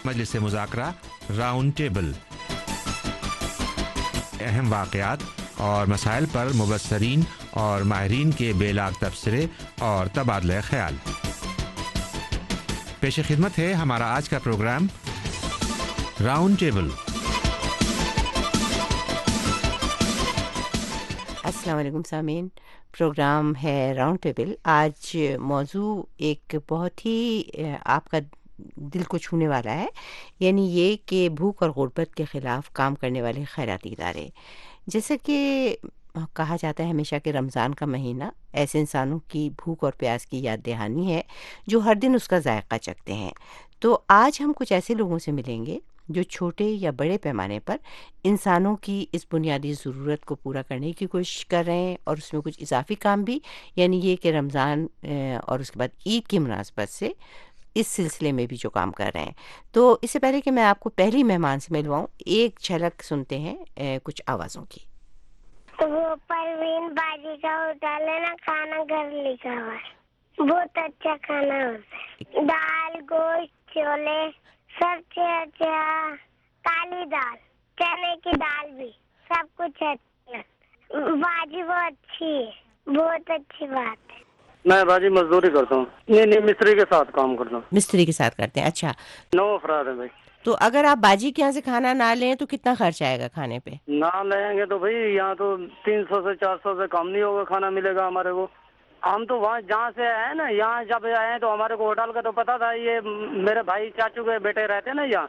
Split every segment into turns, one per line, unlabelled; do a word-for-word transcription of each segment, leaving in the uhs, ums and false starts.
मजलिस मुज़ाकरा round table, अहम वाक़यात और मसाइल पर मुबस्सरीन और माहिरीन के बेलाग तबसरे और तबादला ख्याल। पेश खिदमत है हमारा आज का प्रोग्राम राउंड टेबल।
अस्सलाम वालेकुम सामीन, प्रोग्राम है राउंड टेबल। आज मौजू एक बहुत ही आपका दिल को छूने वाला है, यानी ये कि भूख और गुर्बत के ख़िलाफ़ काम करने वाले खैराती इदारे। जैसा कि कहा जाता है हमेशा कि रमज़ान का महीना ऐसे इंसानों की भूख और प्यास की याद दहानी है जो हर दिन उसका जायका चखते हैं। तो आज हम कुछ ऐसे लोगों से मिलेंगे जो छोटे या बड़े पैमाने पर इंसानों की इस बुनियादी ज़रूरत को पूरा करने की कोशिश कर रहे हैं, और उसमें कुछ इजाफी काम भी, यानी ये कि रमज़ान और उसके बाद ईद की मुनासबत से इस सिलसिले में भी जो काम कर रहे हैं। तो इससे पहले कि मैं आपको पहली मेहमान से मिलवाऊँ, एक झलक सुनते हैं ए, कुछ आवाज़ों की।
तो वो परवीन बाजी का होटल है ना, खाना घर लिखा हुआ है, बहुत अच्छा खाना होता है। दाल, गोश्त, छोले, सबसे अच्छा काली दाल, चने की दाल भी, सब कुछ अच्छा है। बाजी बहुत अच्छी है, बहुत अच्छी बात है।
मैं बाजी मजदूरी करता हूँ। नहीं नहीं मिस्त्री के साथ काम करता हूँ।
मिस्त्री के साथ करते हैं, अच्छा।
नौ अफराद है भाई।
तो अगर आप बाजी के यहाँ से खाना ना लें तो कितना खर्च आएगा खाने पे?
ना लेंगे तो भाई यहाँ तो तीन सौ से चार सौ से कम नहीं होगा, खाना मिलेगा हमारे को। हम तो वहाँ जहाँ से आए ना, यहाँ जब आए तो हमारे को होटल का तो पता था, ये मेरे भाई चाचू के बेटे रहते हैं ना यहाँ,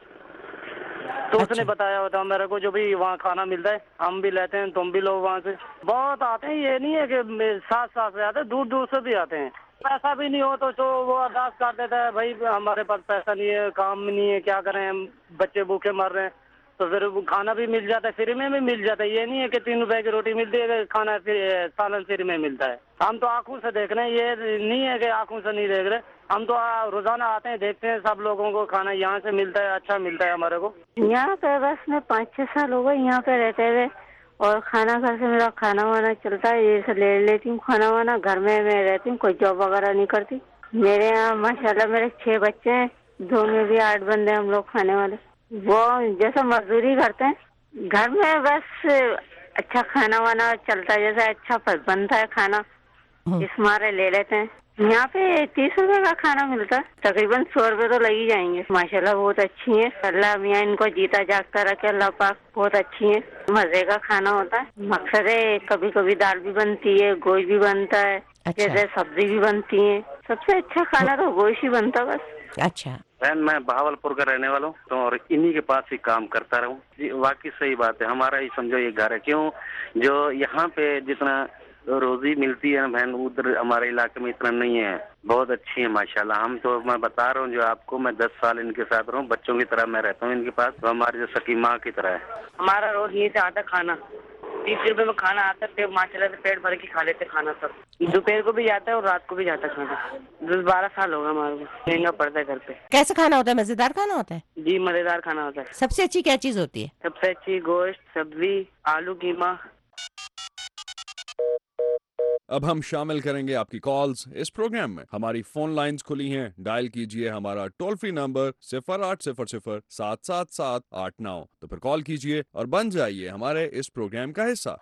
तो
अच्छा।
उसने बताया होता मेरे को जो भी वहाँ खाना मिलता है, हम भी लेते हैं, तुम भी लोग वहाँ से बहुत आते हैं। ये नहीं है कि साथ साथ से आते हैं, दूर दूर से भी आते हैं। पैसा भी नहीं हो तो, तो वो अरदास कर देता है, भाई हमारे पास पैसा नहीं है, काम नहीं है, क्या करें, हम बच्चे भूखे मर रहे हैं। तो फिर खाना भी मिल जाता है, फ्री में भी मिल जाता है। ये नहीं है कि तीन रुपए की रोटी मिलती है, खाना सालन फ्री में मिलता है। हम तो आंखों से देख रहे हैं, ये नहीं है कि आंखों से नहीं देख रहे। हम तो रोजाना आते हैं, देखते हैं, सब लोगों को खाना यहाँ से मिलता है, अच्छा मिलता है हमारे को।
यहाँ पे बस मैं पाँच छह साल हो गए यहाँ पे रहते हुए, और खाना घर से मेरा खाना वाना चलता है, ये से ले लेती हूँ खाना वाना। घर में मैं रहती हूँ, कोई जॉब वगैरह नहीं करती। मेरे यहाँ माशाल्लाह मेरे छह बच्चे हैं, दो में भी आठ बंदे हम लोग खाने वाले। वो जैसा मजदूरी करते हैं, घर में बस अच्छा खाना वाना चलता है, जैसा अच्छा बनता है खाना, इस मारे ले लेते हैं। यहाँ पे तीस रुपए का खाना मिलता है, तकरीबन सौ रुपए तो लग ही जाएंगे। माशाल्लाह बहुत अच्छी है, अल्लाह मियाँ इनको जीता जागता रखे, अल्लाह पाक। बहुत अच्छी है, मजे का खाना होता है। मकसद है कभी कभी दाल भी बनती है, गोश्त भी बनता है,
अच्छा।
जैसे सब्जी भी बनती है। सबसे अच्छा खाना तो गोश्त ही बनता बस।
अच्छा।
बहन मैं बहावलपुर का रहने वाला हूँ, तो और इन्हीं के पास ही काम करता रहूँ। जी वाकई सही बात है, हमारा ही समझो ये घर है। क्यों जो यहाँ पे जितना रोजी मिलती है ना बहन, उधर हमारे इलाके में इतना नहीं है। बहुत अच्छी है माशाल्लाह। हम तो मैं बता रहा हूँ जो आपको, मैं दस साल इनके साथ रहूँ, बच्चों की तरह मैं रहता हूँ इनके पास, तो हमारी जो सकी माँ की तरह है।
हमारा रोज यहीं से आता खाना, तीस रुपए में खाना आता है, माशाल्लाह से पेट भर के खा लेते खाना सब। दोपहर को भी जाता है और रात को भी जाता है खाना। दस बारह साल होगा हमारे को, महंगा पड़ता है घर पे।
कैसा खाना होता है? मजेदार खाना होता है?
जी मजेदार खाना होता है।
सबसे अच्छी क्या चीज होती है?
सबसे अच्छी गोश्त, सब्जी, आलू कीमा।
अब हम शामिल करेंगे आपकी कॉल्स इस प्रोग्राम में। हमारी फोन लाइंस खुली हैं, डायल कीजिए हमारा टोल फ्री नंबर सिफर आठ सिफर सिफर सात सात सात आठ नौ। तो फिर कॉल कीजिए और बन जाइए हमारे इस प्रोग्राम का हिस्सा।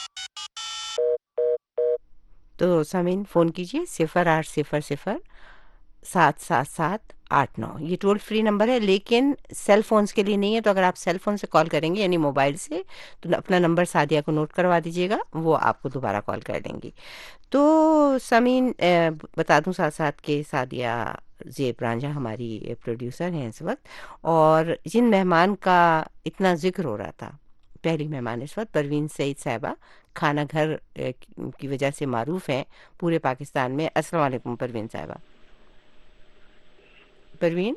तो सामीन फ़ोन कीजिए सिफर आठ सिफर सिफर सात सात सात आठ नौ, ये टोल फ्री नंबर है, लेकिन सेल फोन्स के लिए नहीं है। तो अगर आप सेल फोन से कॉल करेंगे यानी मोबाइल से, तो अपना नंबर सादिया को नोट करवा दीजिएगा, वो आपको दोबारा कॉल कर देंगी। तो सामीन बता दूं साथ साथ के सादिया ज़ेब रांझा हमारी प्रोड्यूसर हैं इस वक्त, और जिन मेहमान का इतना जिक्र हो रहा था, पहली मेहमान इस वक्त परवीन सईद साहिबा, खाना घर की वजह से मारूफ हैं पूरे पाकिस्तान में। अस्सलाम वालेकुम परवीन साहिबा। परवीन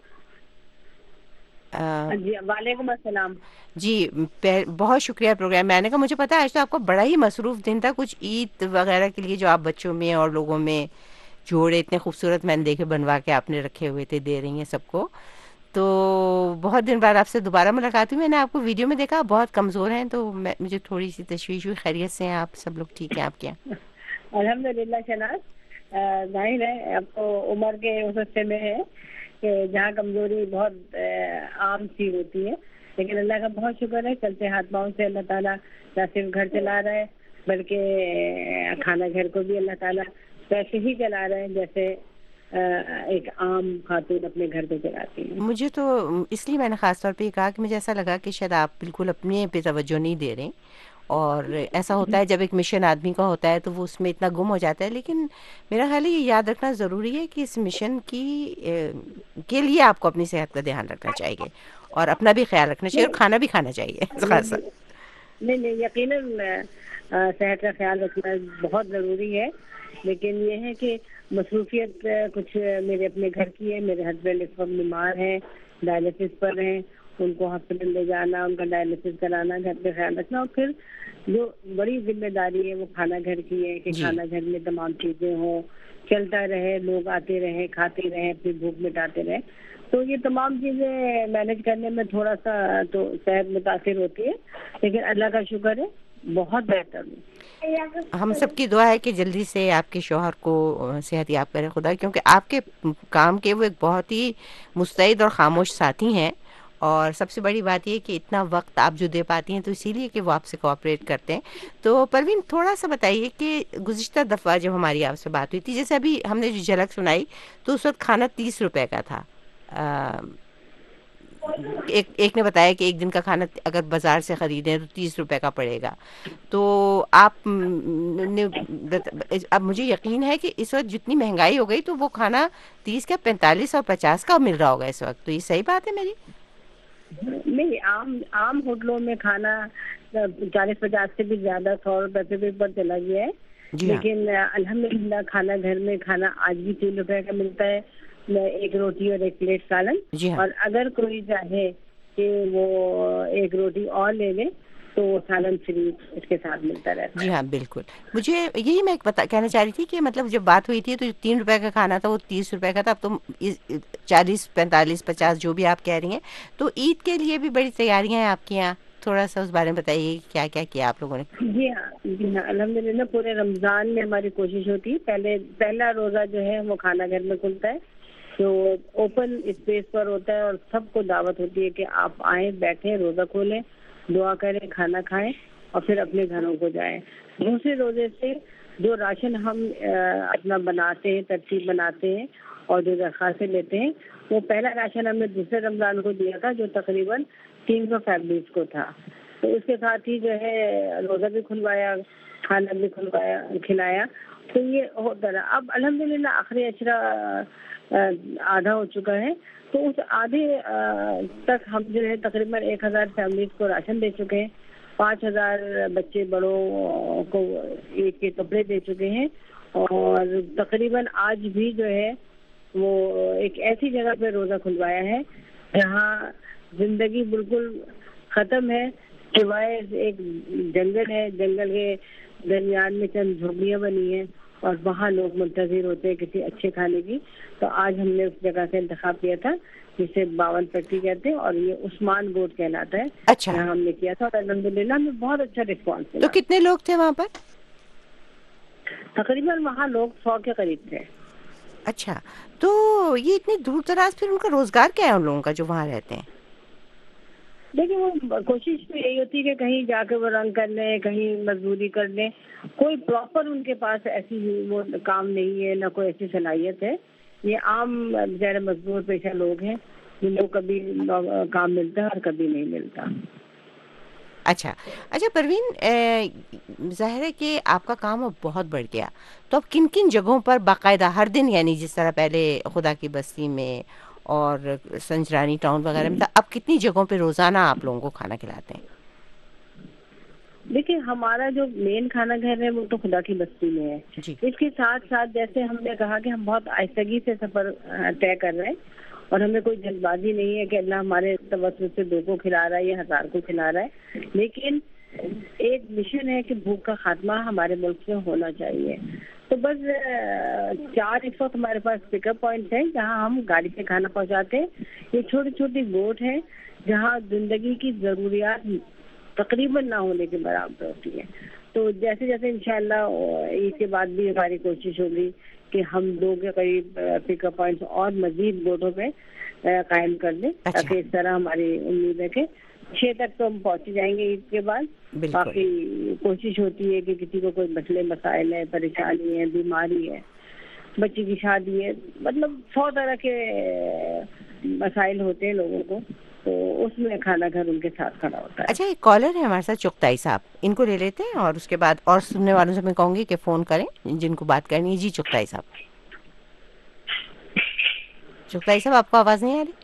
जी वालेकुम अस्सलाम
जी, बहुत शुक्रिया प्रोग्राम में आने का। मुझे पता है आज तो आपको बड़ा ही मसरूफ दिन था, कुछ ईद वगैरह के लिए जो आप बच्चों में और लोगों में जोड़े इतने खूबसूरत मैंने देखे बनवा के आपने रखे हुए थे, दे रही हैं सबको। तो बहुत दिन बाद आपसे दोबारा मुलाकात हुई। मैंने आपको वीडियो में देखा, बहुत कमज़ोर हैं, तो मैं मुझे थोड़ी सी तशवीश हुई। खैरियत से हैं आप? सब लोग ठीक हैं आपके यहाँ?
अल्हम्दुलिल्लाह शनाज, जाहिर है अब तो उम्र के उस हिस्से में है, کہ جہاں کمزوری بہت عام سی ہوتی ہے، لیکن اللہ کا بہت شکر ہے، چلتے ہاتھ پاؤں سے اللہ تعالیٰ نہ صرف گھر چلا رہا ہے بلکہ کھانا گھر کو بھی اللہ تعالیٰ ویسے ہی چلا رہے ہیں جیسے ایک عام خاتون اپنے گھر کو چلاتی ہیں.
مجھے تو اس لیے میں نے خاص طور پہ یہ کہا کہ مجھے ایسا لگا کہ شاید آپ بالکل اپنے پہ توجہ نہیں دے رہے، اور ایسا ہوتا ہے جب ایک مشن آدمی کا ہوتا ہے تو وہ اس میں اتنا گم ہو جاتا ہے. لیکن میرا خیال ہے یہ یاد رکھنا ضروری ہے کہ اس مشن کی کے لیے آپ کو اپنی صحت کا دھیان رکھنا چاہیے اور اپنا بھی خیال رکھنا چاہیے اور کھانا بھی کھانا چاہیے خاصا.
نہیں نہیں یقیناً صحت کا خیال رکھنا بہت ضروری ہے، لیکن یہ ہے کہ مصروفیت کچھ میرے اپنے گھر کی ہے. میرے ہسبینڈ اس وقت بیمار ہیں، ڈائلسس پر ہیں، ان کو ہاسپٹل لے جانا، ان کا ڈائلسس کرانا، گھر پہ خیال رکھنا، اور پھر جو بڑی ذمہ داری ہے وہ کھانا گھر کی ہے کہ کھانا گھر میں تمام چیزیں ہوں، چلتا رہے، لوگ آتے رہے، کھاتے رہے، اپنی بھوک مٹاتے رہے. تو یہ تمام چیزیں مینج کرنے میں تھوڑا سا تو صحت متاثر ہوتی ہے، لیکن اللہ کا شکر ہے بہت بہتر ہے.
ہم سب کی دعا ہے کہ جلدی سے آپ کے شوہر کو صحت یاب کرے خدا، کیونکہ آپ کے کام کے وہ ایک بہت ہی مستعد اور خاموش ساتھی ہیں، اور سب سے بڑی بات یہ کہ اتنا وقت آپ جو دے پاتی ہیں تو اسی لیے کہ وہ آپ سے کوآپریٹ کرتے ہیں. تو پروین تھوڑا سا بتائیے کہ گزشتہ دفعہ جب ہماری آپ سے بات ہوئی تھی، جیسے ابھی ہم نے جو جھلک سنائی تو اس وقت کھانا تیس روپے کا تھا. ایک ایک نے بتایا کہ ایک دن کا کھانا اگر بازار سے خریدیں تو تیس روپے کا پڑے گا. تو آپ نے اب مجھے یقین ہے کہ اس وقت جتنی مہنگائی ہو گئی تو وہ کھانا تیس کا پینتالیس اور پچاس کا مل رہا ہوگا اس وقت. تو یہ صحیح بات ہے میری؟
نہیں، عام عام ہوٹلوں میں کھانا چالیس پچاس سے بھی زیادہ، سو روپے سے بھی اوپر چلا گیا ہے. لیکن الحمدللہ کھانا گھر میں کھانا آج بھی تین روپے کا ملتا ہے، ایک روٹی اور ایک پلیٹ سالن. اور اگر کوئی چاہے کہ وہ ایک روٹی اور لے لے تو وہ سالن فری اس کے ساتھ ملتا رہتا ہے.
جی ہاں بالکل. مجھے یہی میں بتا کہنا چاہ رہی تھی کہ مطلب جب بات ہوئی تھی تو تین روپے کا کھانا تھا وہ تیس روپے کا تھا، اب تو چالیس پینتالیس پچاس جو بھی آپ کہہ رہی ہیں. تو عید کے لیے بھی بڑی تیاریاں ہیں آپ کے یہاں، تھوڑا سا اس بارے میں بتائیے کیا کیا کیا آپ لوگوں نے.
جی ہاں جی ہاں الحمدللہ پورے رمضان میں ہماری کوشش ہوتی ہے، پہلے پہلا روزہ جو ہے وہ کھانا گھر میں کھلتا ہے، جو اوپن اسپیس پر ہوتا ہے، اور سب کو دعوت ہوتی ہے کہ آپ آئیں، بیٹھیں، روزہ کھولیں، دعا کریں، کھانا کھائیں اور پھر اپنے گھروں کو جائیں. دوسرے روزے سے جو راشن ہم اپنا بناتے ہیں، ترتیب بناتے ہیں اور جو درخواستیں لیتے ہیں، وہ پہلا راشن ہم نے دوسرے رمضان کو دیا تھا جو تقریباً تین سو فیملیز کو تھا. تو اس کے ساتھ ہی جو ہے روزہ بھی کھلوایا، کھانا بھی کھلوایا کھلایا. تو یہ ہوتا رہا. اب الحمدللہ آخری اشرا آدھا ہو چکا ہے، تو اس آدھے تک ہم جو ہے تقریباً ایک ہزار فیملیز کو راشن دے چکے ہیں، پانچ ہزار بچے بڑوں کو عید کے کپڑے دے چکے ہیں، اور تقریباً آج بھی جو ہے وہ ایک ایسی جگہ پہ روزہ کھلوایا ہے جہاں زندگی بالکل ختم ہے، سوائے ایک جنگل ہے، جنگل کے درمیان میں چند جھوپڑیاں بنی ہیں اور وہاں لوگ منتظر ہوتے ہیں کسی اچھے کھانے کی. تو آج ہم نے اس جگہ سے انتخاب کیا تھا جسے باون پٹی کہتے ہیں، اور یہ عثمان گوٹ کہلاتا ہے.
اچھا.
یہاں ہم نے کیا تھا اور الحمدللہ ہمیں بہت اچھا رسپانس ملا.
تو کتنے لوگ تھے وہاں پر؟
تقریباً وہاں لوگ سو کے قریب تھے.
اچھا، تو یہ اتنی دور دراز پھر ان کا روزگار کیا ہے ان لوگوں کا جو وہاں رہتے ہیں؟
دیکھیں وہ کوشش تو یہی ہوتی ہے کہ کہیں جا کے وہ رنگ کر لیں، کہیں مزدوری کر لیں. کوئی پراپر ان کے پاس ایسی وہ کام نہیں ہے، نہ کوئی ایسی صلاحیت ہے. یہ عام بچارے مزدور پیشہ لوگ ہیں جن کو کبھی کام ملتا ہے اور کبھی نہیں ملتا.
اچھا اچھا پروین، ظاہر ہے کہ آپ کا کام اب بہت بڑھ گیا، تو اب کن کن جگہوں پر باقاعدہ ہر دن، یعنی جس طرح پہلے خدا کی بستی میں اور سنجرانی ٹاؤن وغیرہ میں تھا، اب کتنی جگہوں پہ روزانہ آپ لوگوں کو کھانا کھلاتے ہیں؟
دیکھیں ہمارا جو مین کھانا گھر ہے وہ تو خدا کی بستی میں ہے. جی. اس کے ساتھ ساتھ جیسے ہم نے کہا کہ ہم بہت آہستگی سے سفر طے کر رہے ہیں، اور ہمیں کوئی جلد بازی نہیں ہے کہ اللہ ہمارے توسط سے دو کو کھلا رہا ہے یا ہزار کو کھلا رہا ہے. لیکن ایک مشن ہے کہ بھوک کا خاتمہ ہمارے ملک میں ہونا چاہیے. تو بس چار اس وقت ہمارے پاس پک اپ پوائنٹس ہیں جہاں ہم گاڑی سے کھانا پہنچاتے ہیں. یہ چھوٹی چھوٹی گوٹ ہیں جہاں زندگی کی ضروریات تقریباً نہ ہونے کے برابر ہوتی ہے. تو جیسے جیسے انشاءاللہ عید کے بعد بھی ہماری کوشش ہوگی کہ ہم دو کے قریب پک اپ پوائنٹس اور مزید بورڈوں پہ قائم کر دیں, تاکہ اس طرح ہماری امید ہے کہ چھ تک تو ہم پہنچ جائیں گے عید کے بعد. باقی کوشش ہوتی ہے کہ کسی کو کوئی مسئلے مسائل ہے, پریشانی ہے, بیماری ہے, بچی کی شادی ہے, مطلب سو طرح کے مسائل ہوتے ہیں لوگوں کو, تو اس میں کھانا گھر ان کے ساتھ کھڑا ہوتا ہے.
اچھا, ایک کالر ہے ہمارے ساتھ چغتائی صاحب, ان کو لے لیتے ہیں اور اس کے بعد اور سننے والوں سے میں کہوں گی کہ فون کریں جن کو بات کرنی ہے. جی چغتائی صاحب. چغتائی صاحب آپ کو آواز نہیں آ رہی؟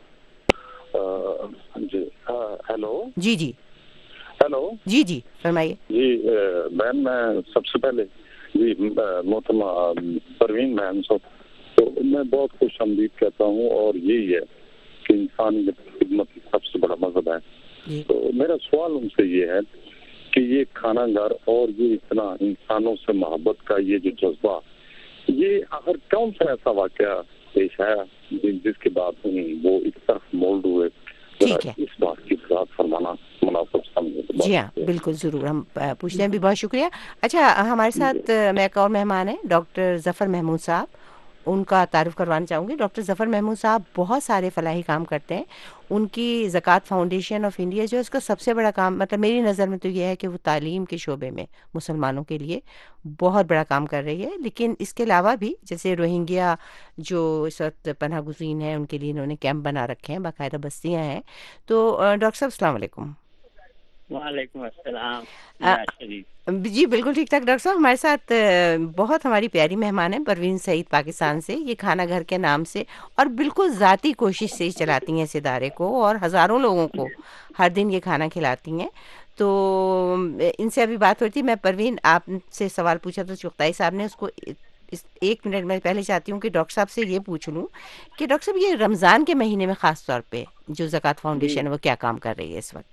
جی ہیلو.
جی جی
ہیلو.
جی جی فرمائیے.
جی بہن, میں سب سے پہلے جی محترمہ پروین بہن صاحب, تو میں بہت خوش آمدید کہتا ہوں, اور یہی ہے کہ انسانی خدمت سب سے بڑا مذہب ہے. تو میرا سوال ان سے یہ ہے کہ یہ کھانا گھر اور یہ اتنا انسانوں سے محبت کا یہ جو جذبہ, یہ آخر کون سا ایسا واقعہ پیش آیا جس کے بعد وہ اس طرح مولڈ ہوئے؟ اس بات کی وضاحت فرمانا مناسب سمجھے.
جی ہاں بالکل, ضرور ہم پوچھنے بھی بہت شکریہ. اچھا, ہمارے ساتھ میں ایک اور مہمان ہیں ڈاکٹر ظفر محمود صاحب, ان کا تعارف کروانا چاہوں گی. ڈاکٹر ظفر محمود صاحب بہت سارے فلاحی کام کرتے ہیں. ان کی زکوٰۃ فاؤنڈیشن آف انڈیا جو ہے اس کا سب سے بڑا کام, مطلب میری نظر میں تو یہ ہے کہ وہ تعلیم کے شعبے میں مسلمانوں کے لیے بہت بڑا کام کر رہی ہے. لیکن اس کے علاوہ بھی جیسے روہنگیا جو اس وقت پناہ گزین ہیں, ان کے لیے انہوں نے کیمپ بنا رکھے ہیں, باقاعدہ بستیاں ہیں. تو ڈاکٹر صاحب السلام علیکم.
وعلیکم السلام.
جی بالکل ٹھیک ٹھاک. ڈاکٹر صاحب ہمارے ساتھ بہت ہماری پیاری مہمان ہیں پروین سعید پاکستان سے. یہ کھانا گھر کے نام سے اور بالکل ذاتی کوشش سے چلاتی ہیں اس ادارے کو, اور ہزاروں لوگوں کو ہر دن یہ کھانا کھلاتی ہیں. تو ان سے ابھی بات ہوئی تھی. میں پروین آپ سے سوال پوچھا تو چغتائی صاحب نے اس کو ایک منٹ میں پہلے چاہتی ہوں کہ ڈاکٹر صاحب سے یہ پوچھ لوں کہ ڈاکٹر صاحب یہ رمضان کے مہینے میں خاص طور پہ جو زکوٰۃ فاؤنڈیشن ہے وہ کیا کام کر رہی ہے اس وقت؟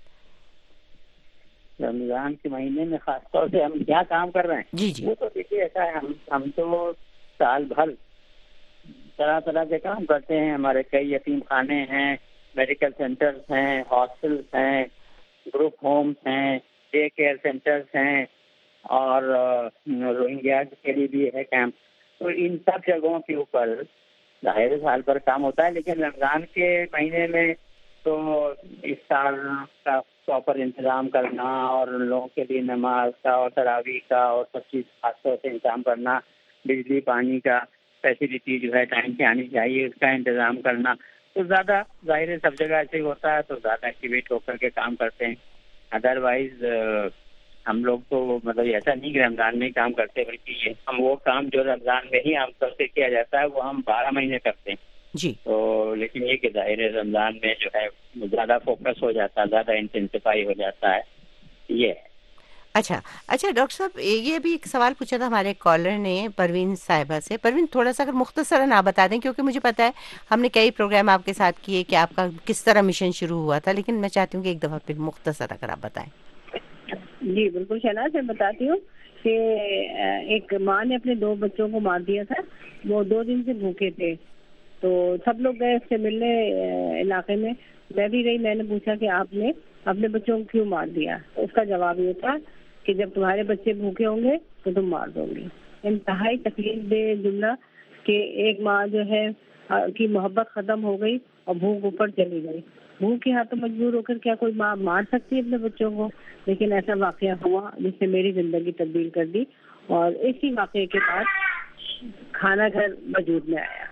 رمضان کے مہینے میں خاص طور سے ہم کیا کام کر رہے ہیں؟
جی جی
وہ تو دیکھیے ایسا ہے, ہم ہم تو سال بھر طرح طرح کے کام کرتے ہیں. ہمارے کئی یتیم خانے ہیں, میڈیکل سینٹرز ہیں, ہاسٹلس ہیں, گروپ ہومس ہیں, ڈے کیئر سینٹرز ہیں, اور روہنگیا کے لیے بھی ہے کیمپ. تو ان سب جگہوں کے اوپر ظاہر سال پر کام ہوتا ہے. لیکن رمضان کے مہینے میں تو افطار کا پراپر انتظام کرنا, اور ان لوگوں کے لیے نماز کا اور تراویح کا اور سب چیز خاص طور سے انتظام کرنا, بجلی پانی کا فیسلٹی جو ہے ٹائم سے آنی چاہیے اس کا انتظام کرنا, تو زیادہ ظاہر سب جگہ ایسے ہی ہوتا ہے, تو زیادہ ایکٹیویٹ ہو کر کے کام کرتے ہیں. ادروائز ہم لوگ تو مطلب ایسا نہیں کہ رمضان میں ہی کام کرتے, بلکہ یہ ہم وہ کام جو رمضان میں ہی عام طور سے کیا جاتا ہے وہ ہم بارہ مہینے کرتے ہیں.
جی
تو لیکن یہ کہ ظاہر رمضان میں جو ہے زیادہ فوکس ہو جاتا ہے, زیادہ انٹینسیفائی ہو جاتا ہے, یہ ہے.
اچھا اچھا ڈاکٹر صاحب یہ بھی ایک سوال پوچھا تھا ہمارے کالر نے پروین صاحبہ سے. پروین تھوڑا سا اگر مختصراً آپ بتا دیں, کیونکہ مجھے پتا ہے ہم نے کئی پروگرام آپ کے ساتھ کیے کہ آپ کا کس طرح مشن شروع ہوا تھا, لیکن میں چاہتی ہوں کہ ایک دفعہ پھر مختصر اگر آپ بتائیں.
جی بالکل شہناز, میں بتاتی ہوں کہ ایک ماں نے اپنے دو بچوں کو مار دیا تھا. وہ دو دن سے بھوکے تھے, تو سب لوگ گئے اس سے ملنے علاقے میں. میں بھی گئی, میں نے پوچھا کہ آپ نے اپنے بچوں کو کیوں مار دیا؟ تو اس کا جواب یہ تھا کہ جب تمہارے بچے بھوکے ہوں گے تو تم مار دو گے. انتہائی تکلیف دہ جملہ کہ ایک ماں جو ہے کی محبت ختم ہو گئی اور بھوک اوپر چلی گئی. بھوک کے ہاتھوں مجبور ہو کر کیا کوئی ماں مار سکتی ہے اپنے بچوں کو؟ لیکن ایسا واقعہ ہوا جس نے میری زندگی تبدیل کر دی, اور اسی واقعے کے بعد کھانا گھر وجود میں آیا.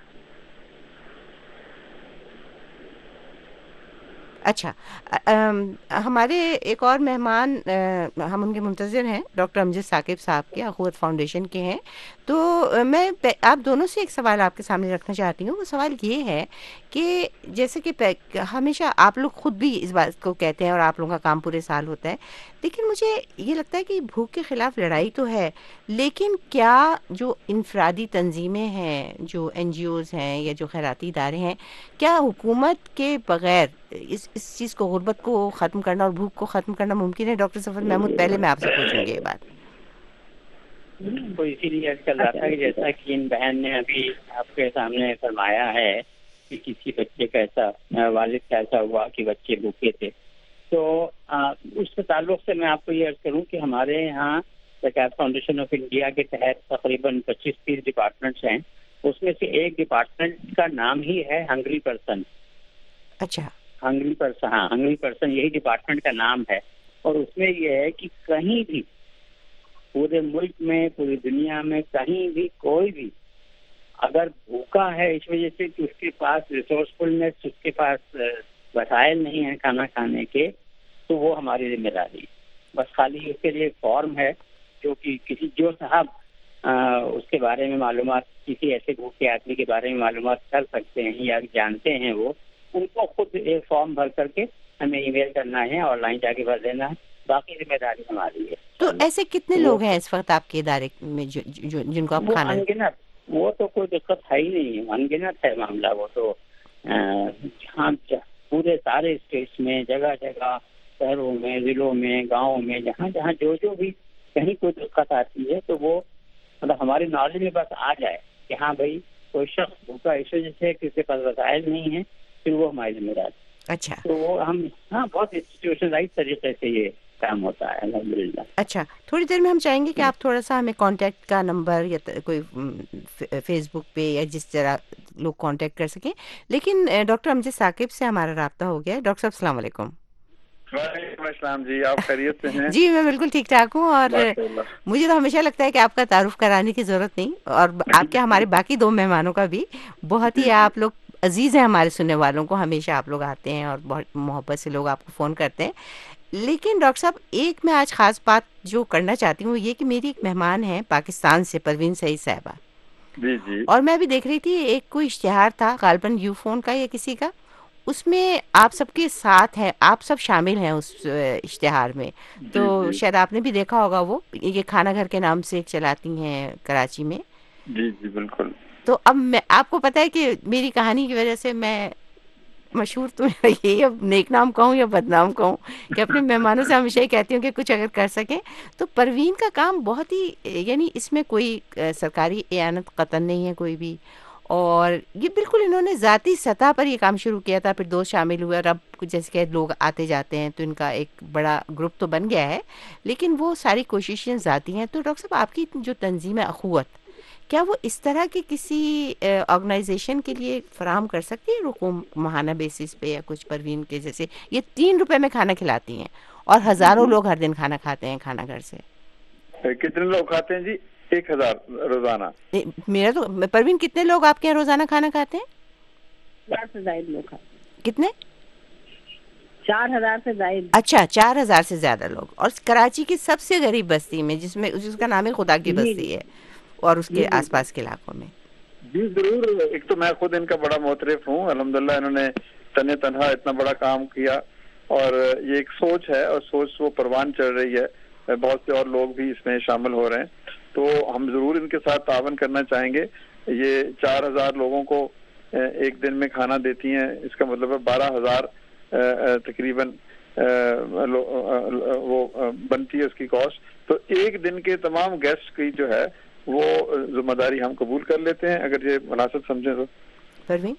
اچھا, ہمارے ایک اور مہمان ہم ان کے منتظر ہیں, ڈاکٹر امجد ثاقب صاحب کے اخوت فاؤنڈیشن کے ہیں. تو میں آپ دونوں سے ایک سوال آپ کے سامنے رکھنا چاہتی ہوں. وہ سوال یہ ہے کہ جیسے کہ ہمیشہ آپ لوگ خود بھی اس بات کو کہتے ہیں اور آپ لوگوں کا کام پورے سال ہوتا ہے, لیکن مجھے یہ لگتا ہے کہ بھوک کے خلاف لڑائی تو ہے, لیکن کیا جو انفرادی تنظیمیں ہیں, جو این جی اوز ہیں یا جو خیراتی ادارے ہیں, کیا حکومت کے بغیر اس اس چیز کو, غربت کو ختم کرنا اور بھوک کو ختم کرنا ممکن ہے؟ ڈاکٹر ظفر محمود, پہلے میں آپ سے پوچھوں گی یہ بات.
تو اسی لیے آج کل رہا ہے کہ جیسا کہ ان بہن نے ابھی آپ کے سامنے فرمایا ہے کہ کسی بچے کا ایسا والد کا ایسا ہوا کہ بچے بھوکے تھے, تو اس کے تعلق سے میں آپ کو یہ عرض کروں کہ ہمارے یہاں زکوٰۃ فاؤنڈیشن آف انڈیا کے تحت تقریباً پچیس تیس ڈپارٹمنٹس ہیں اس میں سے ایک ڈپارٹمنٹ کا نام ہی ہے ہنگری پرسن.
اچھا
ہنگری پرسن ہاں ہنگری پرسن یہی ڈپارٹمنٹ کا نام ہے. اور اس میں یہ ہے کہ کہیں بھی پورے ملک میں پوری دنیا میں کہیں بھی کوئی بھی اگر بھوکا ہے اس وجہ سے کہ اس کے پاس ریسورسفلنیس اس کے پاس وسائل نہیں ہیں کھانا کھانے کے, تو وہ ہماری ذمہ داری. بس خالی اس کے لیے ایک فارم ہے جو کہ کسی جو صاحب آ, اس کے بارے میں معلومات کسی ایسے بھوکے آدمی کے بارے میں معلومات کر سکتے ہیں یا جانتے ہیں, وہ ان کو خود ایک فارم بھر کر کے ہمیں ای میل کرنا ہے, آن لائن جا کے بھر دینا ہے. باقی ذمہ داری ہماری ہے.
تو ایسے کتنے لوگ ہیں اس وقت آپ کے ادارے میں جو, جو جن کو آپ
وہ
کھانا
انگنت, وہ تو کوئی دقت ہے ہی نہیں, انگنت ہے معاملہ. وہ تو جہاں پورے سارے اسٹیٹس میں جگہ جگہ شہروں میں ضلعوں میں گاؤں میں جہاں جہاں جو جو بھی کہیں کوئی دقت آتی ہے تو وہ مطلب ہماری نالج میں بس آ جائے کہ ہاں بھائی کوئی شخص بھوکا اس وجہ سے کسی کے پاس وسائل نہیں ہے, پھر وہ ہماری ذمہ داری.
اچھا
تو وہ ہم ہاں بہت انسٹیٹیوشنلائز طریقے سے یہ کام ہوتا ہے الحمد للہ.
اچھا تھوڑی دیر میں ہم چاہیں گے کہ آپ تھوڑا سا ہمیں کانٹیکٹ کا نمبر یا کوئی فیس بک پہ یا جس طرح لوگ کانٹیکٹ کر سکیں. لیکن ڈاکٹر امجد ثاقب سے ہمارا رابطہ ہو گیا ہے. ڈاکٹر صاحب السلام علیکم.
وعلیکم السلام جی, آپ خیریت سے ہیں؟
جی میں بالکل ٹھیک ٹھاک ہوں, اور مجھے تو ہمیشہ لگتا ہے کہ آپ کا تعارف کرانے کی ضرورت نہیں, اور آپ کے ہمارے باقی دو مہمانوں کا بھی. بہت ہی آپ لوگ عزیز ہیں ہمارے سننے والوں کو, ہمیشہ آپ لوگ آتے ہیں اور بہت محبت سے لوگ آپ کو فون کرتے ہیں. لیکن ڈاکٹر صاحب ایک میں آج خاص بات جو کرنا چاہتی ہوں یہ کہ میری ایک مہمان ہے پاکستان سے, پروین سعید صاحبہ.
جی جی.
اور میں بھی دیکھ رہی تھی ایک کوئی اشتہار تھا غالباً یو فون کا یا کسی کا, اس میں آپ سب کے ساتھ ہیں, آپ سب شامل ہیں اس اشتہار میں. تو شاید آپ نے بھی دیکھا ہوگا, وہ یہ کھانا گھر کے نام سے ایک چلاتی ہیں کراچی میں.
جی جی بالکل.
تو اب میں آپ کو پتہ ہے کہ میری کہانی کی وجہ سے میں مشہور تو یہ اب نیک نام کہوں یا بدنام کہوں کہ اپنے مہمانوں سے ہمیشہ ہی کہتی ہوں کہ کچھ اگر کر سکیں تو پروین کا کام بہت ہی, یعنی اس میں کوئی سرکاری اعانت قطعاً نہیں ہے کوئی بھی, اور یہ بالکل انہوں نے ذاتی سطح پر یہ کام شروع کیا تھا, پھر دوست شامل ہوئے, اور اب جیسے کہ لوگ آتے جاتے ہیں تو ان کا ایک بڑا گروپ تو بن گیا ہے, لیکن وہ ساری کوششیں ذاتی ہیں. تو ڈاکٹر صاحب آپ کی جو تنظیم ہے اخوت, کیا وہ اس طرح کی کسی آرگنائزیشن کے لیے فراہم کر سکتی ہے رقوم ماہانہ بیسس پہ یا کچھ؟ پروین کے جیسے یہ تین روپے میں کھانا کھلاتی ہیں اور ہزاروں لوگ ہر دن کھانا کھاتے ہیں کھانا گھر سے.
کتنے لوگ کھاتے ہیں جی؟ ایک ہزار روزانہ.
میرا تو پروین کتنے لوگ آپ کے یہاں روزانہ کھانا کھاتے ہیں؟
چار سے زائد لوگ کھاتے ہیں.
کتنے؟
چار ہزار سے زائد.
اچھا چار ہزار سے زیادہ لوگ, اور کراچی کی سب سے غریب بستی میں جس میں جس کا نام ہے خدا کی بستی ہے اور اس کے آس پاس کے علاقوں میں.
جی ضرور. ایک تو میں خود ان کا بڑا معترف ہوں, الحمدللہ انہوں نے تن تنہا اتنا بڑا کام کیا, اور یہ ایک سوچ ہے اور سوچ وہ پروان چڑھ رہی ہے, بہت سے اور لوگ بھی اس میں شامل ہو رہے ہیں, تو ہم ضرور ان کے ساتھ تعاون کرنا چاہیں گے. یہ چار ہزار لوگوں کو ایک دن میں کھانا دیتی ہیں, اس کا مطلب ہے بارہ ہزار تقریباً وہ بنتی ہے اس کی کاسٹ. تو ایک دن کے تمام گیسٹ کی جو ہے وہ ذمہ داری ہم قبول کر لیتے ہیں اگر یہ مناسب سمجھیں تو.
پروین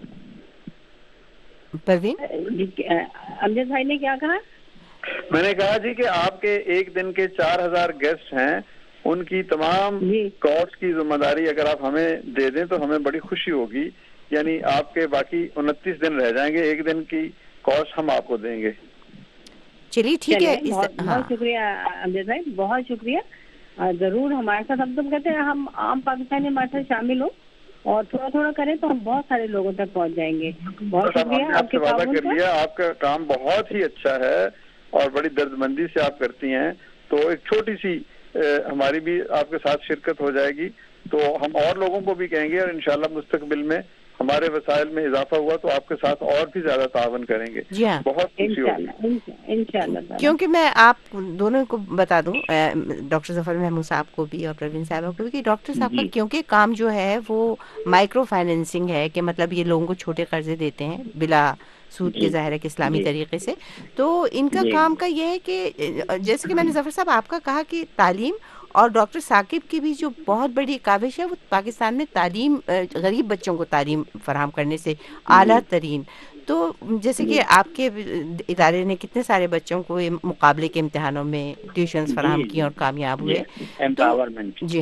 پروین
امجد بھائی نے کیا کہا؟
میں نے کہا جی کہ آپ کے ایک دن کے چار ہزار گیسٹ ہیں, ان کی تمام کاسٹ کی ذمہ داری اگر آپ ہمیں دے دیں تو ہمیں بڑی خوشی ہوگی. یعنی آپ کے باقی انتیس دن رہ جائیں گے, ایک دن کی کاسٹ ہم آپ کو دیں گے.
چلیے ٹھیک ہے.
بہت شکریہ امجد بھائی, بہت شکریہ. ضرور ہمارے ساتھ, ہم تم کہتے ہیں ہم عام پاکستانی ہمارے ساتھ شامل ہو اور تھوڑا تھوڑا کریں تو ہم بہت سارے لوگوں تک پہنچ جائیں گے. بہت شکریہ.
آپ سے وعدہ کر لیا, آپ کا کام بہت ہی اچھا ہے اور بڑی درد مندی سے آپ کرتی ہیں, تو ایک چھوٹی سی ہماری بھی آپ کے ساتھ شرکت ہو جائے گی, تو ہم اور لوگوں کو بھی کہیں گے, اور انشاءاللہ مستقبل میں ہمارے وسائل میں اضافہ ہوا تو آپ کے ساتھ اور بھی زیادہ تعاون کریں گے.
جی ہاں
بہت خوشی ہوگی
انشاءاللہ.
کیونکہ میں آپ دونوں کو بتا دوں, ڈاکٹر ظفر محمود صاحب کو بھی اور پروین صاحبہ کو بھی, کہ ڈاکٹر صاحب کا کیونکہ کام جو ہے وہ مائکرو فائنینسنگ ہے, کہ مطلب یہ لوگوں کو چھوٹے قرضے دیتے ہیں بلا سود کے, ظاہر ہے کہ اسلامی طریقے سے. تو ان کا کام کا یہ ہے کہ جیسے کہ میں نے ظفر صاحب آپ کا کہا کہ تعلیم, اور ڈاکٹر ثاقب کی بھی جو بہت بڑی کاوش ہے وہ پاکستان میں تعلیم, غریب بچوں کو تعلیم فراہم کرنے سے اعلیٰ ترین. تو جیسے کہ آپ کے ادارے نے کتنے سارے بچوں کو مقابلے کے امتحانوں میں ٹیوشنز فراہم کی اور کامیاب ہوئے. تو جی ہاں,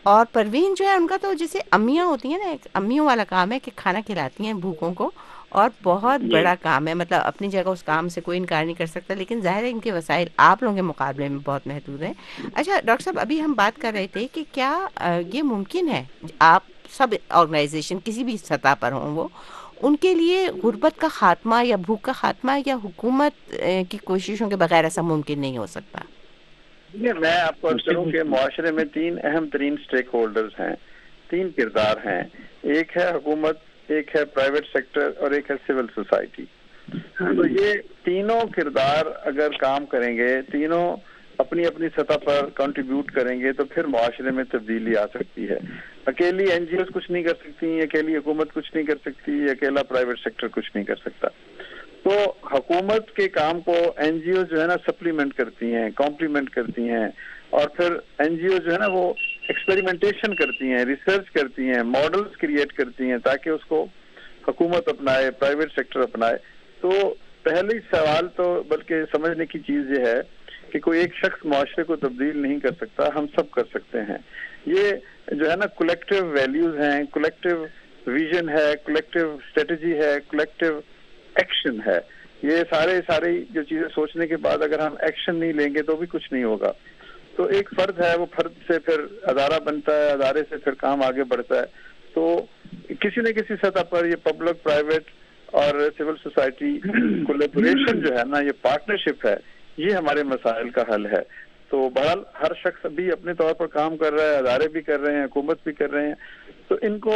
اور پروین جو ہے ان کا تو جیسے امیاں ہوتی ہیں نا، ایک امیوں والا کام ہے کہ کھانا کھلاتی ہیں بھوکوں کو، اور بہت بڑا کام ہے، مطلب اپنی جگہ اس کام سے کوئی انکار نہیں کر سکتا، لیکن ظاہر ہے ان کے وسائل آپ لوگوں کے مقابلے میں بہت محدود ہیں۔ اچھا ڈاکٹر صاحب، ابھی ہم بات کر رہے تھے کہ کیا یہ ممکن ہے آپ سب آرگنائزیشن کسی بھی سطح پر ہوں وہ، ان کے لیے غربت کا خاتمہ یا بھوک کا خاتمہ یا حکومت کی کوششوں کے بغیر ایسا ممکن نہیں ہو سکتا؟
میں آپ کو عرض کروں کہ معاشرے میں تین اہم ترین سٹیک ہولڈرز ہیں، تین کردار ہیں، ایک ہے حکومت، ایک ہے پرائیویٹ سیکٹر اور ایک ہے سول سوسائٹی۔ تو یہ تینوں کردار اگر کام کریں گے، تینوں اپنی اپنی سطح پر کنٹریبیوٹ کریں گے تو پھر معاشرے میں تبدیلی آ سکتی ہے۔ اکیلی این جی اوز کچھ نہیں کر سکتی، اکیلی حکومت کچھ نہیں کر سکتی، اکیلا پرائیویٹ سیکٹر کچھ نہیں کر سکتا۔ تو حکومت کے کام کو این جی او جو ہے نا سپلیمنٹ کرتی ہیں، کمپلیمنٹ کرتی ہیں، اور پھر این جی او جو ہے نا وہ ایکسپیریمنٹیشن کرتی ہیں، ریسرچ کرتی ہیں، ماڈلز کریٹ کرتی ہیں تاکہ اس کو حکومت اپنائے، پرائیویٹ سیکٹر اپنائے۔ تو پہلی سوال تو بلکہ سمجھنے کی چیز یہ ہے کہ کوئی ایک شخص معاشرے کو تبدیل نہیں کر سکتا، ہم سب کر سکتے ہیں۔ یہ جو ہے نا کولیکٹیو ویلیوز ہیں، کولیکٹیو ویژن ہے، کولیکٹیو اسٹریٹجی ہے، کولیکٹیو ایکشن ہے۔ یہ سارے ساری جو چیزیں سوچنے کے بعد اگر ہم ایکشن نہیں لیں گے تو بھی کچھ نہیں ہوگا۔ تو ایک فرد ہے، وہ فرد سے پھر ادارہ بنتا ہے، ادارے سے پھر کام آگے بڑھتا ہے۔ تو کسی نہ کسی سطح پر یہ پبلک، پرائیویٹ اور سول سوسائٹی کولیبوریشن جو ہے نا، یہ پارٹنرشپ ہے، یہ ہمارے مسائل کا حل ہے۔ تو بہرحال ہر شخص بھی اپنے طور پر کام کر رہا ہے، ادارے بھی کر رہے ہیں، حکومت بھی کر رہے ہیں، تو ان کو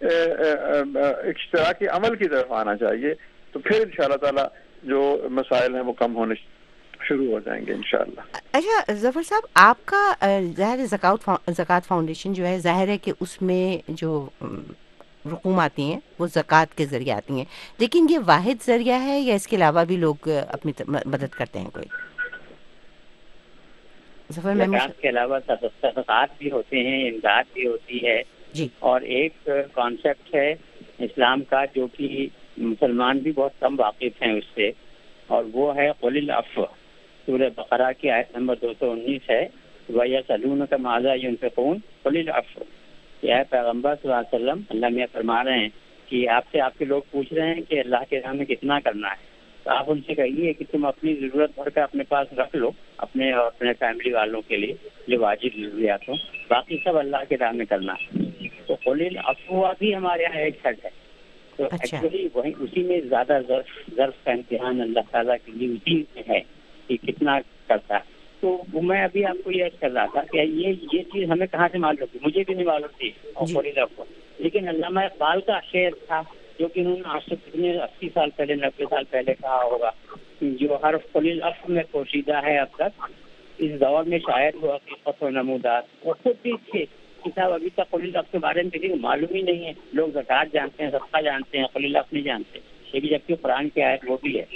اشتراکی عمل کی طرف آنا چاہیے، تو پھر ان شاء اللہ تعالیٰ جو مسائل ہیں وہ کم ہونے شروع ہو جائیں گے انشاءاللہ۔
اچھا ظفر صاحب، آپ کا ظاہر زکوٰۃ زکوٰۃ فاؤنڈیشن جو ہے، ظاہر ہے کہ اس میں جو رقوم آتی ہیں وہ زکوٰۃ کے ذریعے آتی ہیں، لیکن یہ واحد ذریعہ ہے یا اس کے علاوہ بھی لوگ اپنی مدد کرتے ہیں کوئی؟
زکوٰۃ کے علاوہ صدقات بھی ہوتے ہیں، امداد بھی ہوتی ہے
جی، اور
ایک کانسیپٹ ہے اسلام کا جو کہ مسلمان بھی بہت کم واقف ہیں اس سے، اور وہ ہے قُلِ الْعَفْوَ۔ سورہ بقرہ کی آیت نمبر دو سو انیس ہے، وَيَسْأَلُونَكَ مَاذَا يُنْفِقُونَ قُلِ الْعَفْوَ۔ یہ پیغمبر صلی اللہ علیہ وسلم اللہ میں فرما رہے ہیں کہ آپ سے آپ کے لوگ پوچھ رہے ہیں کہ اللہ کے راہ میں کتنا کرنا ہے، تو آپ ان سے کہیے کہ تم اپنی ضرورت بھر کا اپنے پاس رکھ لو، اپنے اور اپنے فیملی والوں کے لیے جو واجب ضروریات ہوں، باقی سب اللہ کے راہ میں کرنا ہے۔ تو قُلِ الْعَفْوَ بھی ہمارے یہاں ایک شرط ہے، تو ایکچولی وہی اسی میں زیادہ ظرف ظرف کا امتحان اللہ تعالیٰ کے لیے اسی میں ہے کہ کتنا کرتا ہے۔ تو میں ابھی آپ کو یہ کر رہا تھا کہ یہ یہ چیز ہمیں کہاں سے معلوم تھی، مجھے بھی نہیں معلوم تھی قُلِ الْعَفْوَ، لیکن علامہ اقبال کا شعر تھا جو کہ انہوں نے آج سے کتنے اسی سال پہلے، نبے سال پہلے کہا ہوگا، جو حرف قُلِ الْعَفْوَ میں پوشیدہ ہے اب تک، اس دور میں شاید وہ حقیقت و نمودار۔ وہ خود بھی تھے کہ صاحب ابھی تک قُلِ الْعَفْوَ کے بارے میں کسی کو معلوم ہی نہیں ہے، لوگ زکوٰۃ جانتے ہیں، صدقہ جانتے ہیں، قُلِ الْعَفْوَ نہیں جانتے، یہ بھی جبکہ قرآن کی آیت وہ بھی ہے۔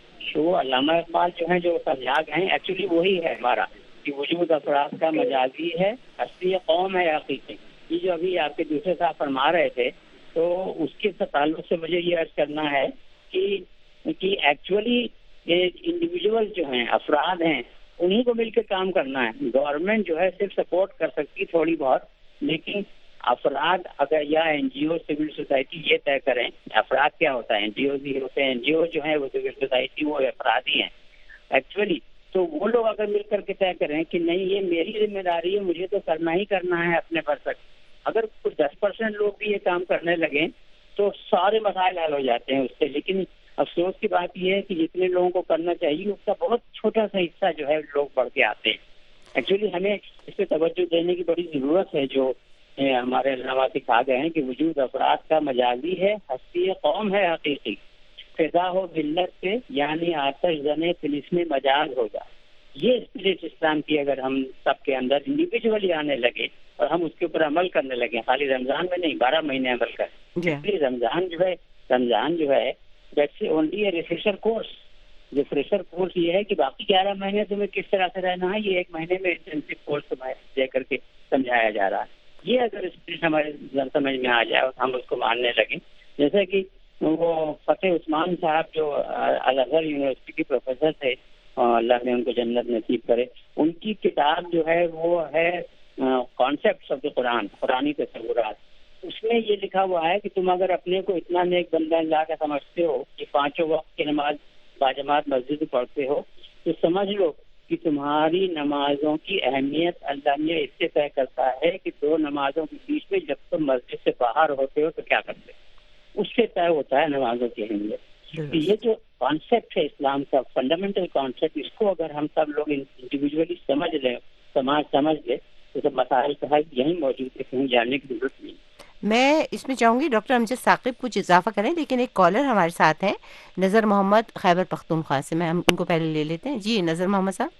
تو علامہ اقبال جو ہیں جو سمیاگ ہیں، ایکچولی وہی ہے ہمارا کہ وجود افراد کا مجازی ہے، اصلی قوم ہے حقیقی۔ یہ جو ابھی آپ کے دوسرے صاحب فرما رہے تھے، تو اس کے تعلق سے مجھے یہ عرض کرنا ہے کہ کہ ایکچولی انڈیویجول جو ہیں، افراد ہیں، انہیں کو مل کے کام کرنا ہے۔ گورنمنٹ جو ہے صرف سپورٹ کر سکتی تھوڑی بہت، لیکن افراد اگر یا N G O, civil society یہ طے کریں، افراد کیا ہوتا ہے، این جی او بھی ہوتے ہیں، این جی او جو ہیں وہ سول سوسائٹی وہ افراد ہی ہیں ایکچولی، تو وہ لوگ اگر مل کر کے طے کریں کہ نہیں یہ میری ذمہ داری ہے، مجھے تو کرنا ہی کرنا ہے اپنے پر تک، اگر کچھ دس پرسینٹ لوگ بھی یہ کام کرنے لگیں تو سارے مسائل حل ہو جاتے ہیں اس سے۔ لیکن افسوس کی بات یہ ہے کہ جتنے لوگوں کو کرنا چاہیے اس کا بہت چھوٹا سا حصہ جو ہے لوگ بڑھ کے آتے ہیں۔ ایکچولی ہمیں اس پہ توجہ دینے کی بڑی ضرورت ہے، جو ہمارے علامہ سکھا گئے ہیں کہ وجود افراد کا مجازی ہے، ہستی قوم ہے حقیقی، فضا ہو ملت سے یعنی آتش زنے فلسطین میں مجاز ہو جائے۔ یہ اسپرٹ اسلام کی اگر ہم سب کے اندر انڈیویجولی آنے لگے اور ہم اس کے اوپر عمل کرنے لگے، خالی رمضان میں نہیں، بارہ مہینے عمل کریں۔ رمضان جو ہے رمضان جو ہے that's only a refresher course. Refresher course یہ ہے کہ باقی گیارہ مہینے تمہیں کس طرح سے رہنا ہے، یہ ایک مہینے میں انٹینسو کورس تمہیں دے کر کے سمجھایا جا رہا ہے۔ یہ اگر اسپرٹ ہمارے سمجھ میں آ جائے اور ہم اس کو ماننے لگیں، جیسے کہ وہ فتح عثمان صاحب جو الازہر یونیورسٹی کے پروفیسر تھے، اللہ نے ان کو جنت نصیب کرے، ان کی کتاب جو ہے وہ ہے کانسیپٹس آف دا قرآن، قرآنی تصورات، اس میں یہ لکھا ہوا ہے کہ تم اگر اپنے کو اتنا نیک بندہ لا کے سمجھتے ہو کہ پانچوں وقت کی نماز باجماعت مسجد میں پڑھتے ہو، تو سمجھ لو کہ تمہاری نمازوں کی اہمیت اللہ نے اس سے طے کرتا ہے کہ دو نمازوں کے بیچ میں جب تم مسجد سے باہر ہوتے ہو تو کیا کرتے ہو، اس سے طے ہوتا ہے نمازوں کی اہمیت۔ یہ جو کانسیپٹ ہے اسلام کا فنڈامنٹل کانسیپٹ، اس کو اگر ہم سب لوگ انڈیویجولی سمجھ لیں، سماج سمجھ لے، تو سب مسائل کا حل یہیں موجود ہے، کہیں جانے کی ضرورت نہیں۔
میں اس میں چاہوں گی ڈاکٹر امجد ثاقب کچھ اضافہ کریں، لیکن ایک کالر ہمارے ساتھ ہیں نظر محمد خیبر پختونخوا سے، میں ہم ان کو پہلے لے لیتے ہیں۔ جی نظر محمد صاحب،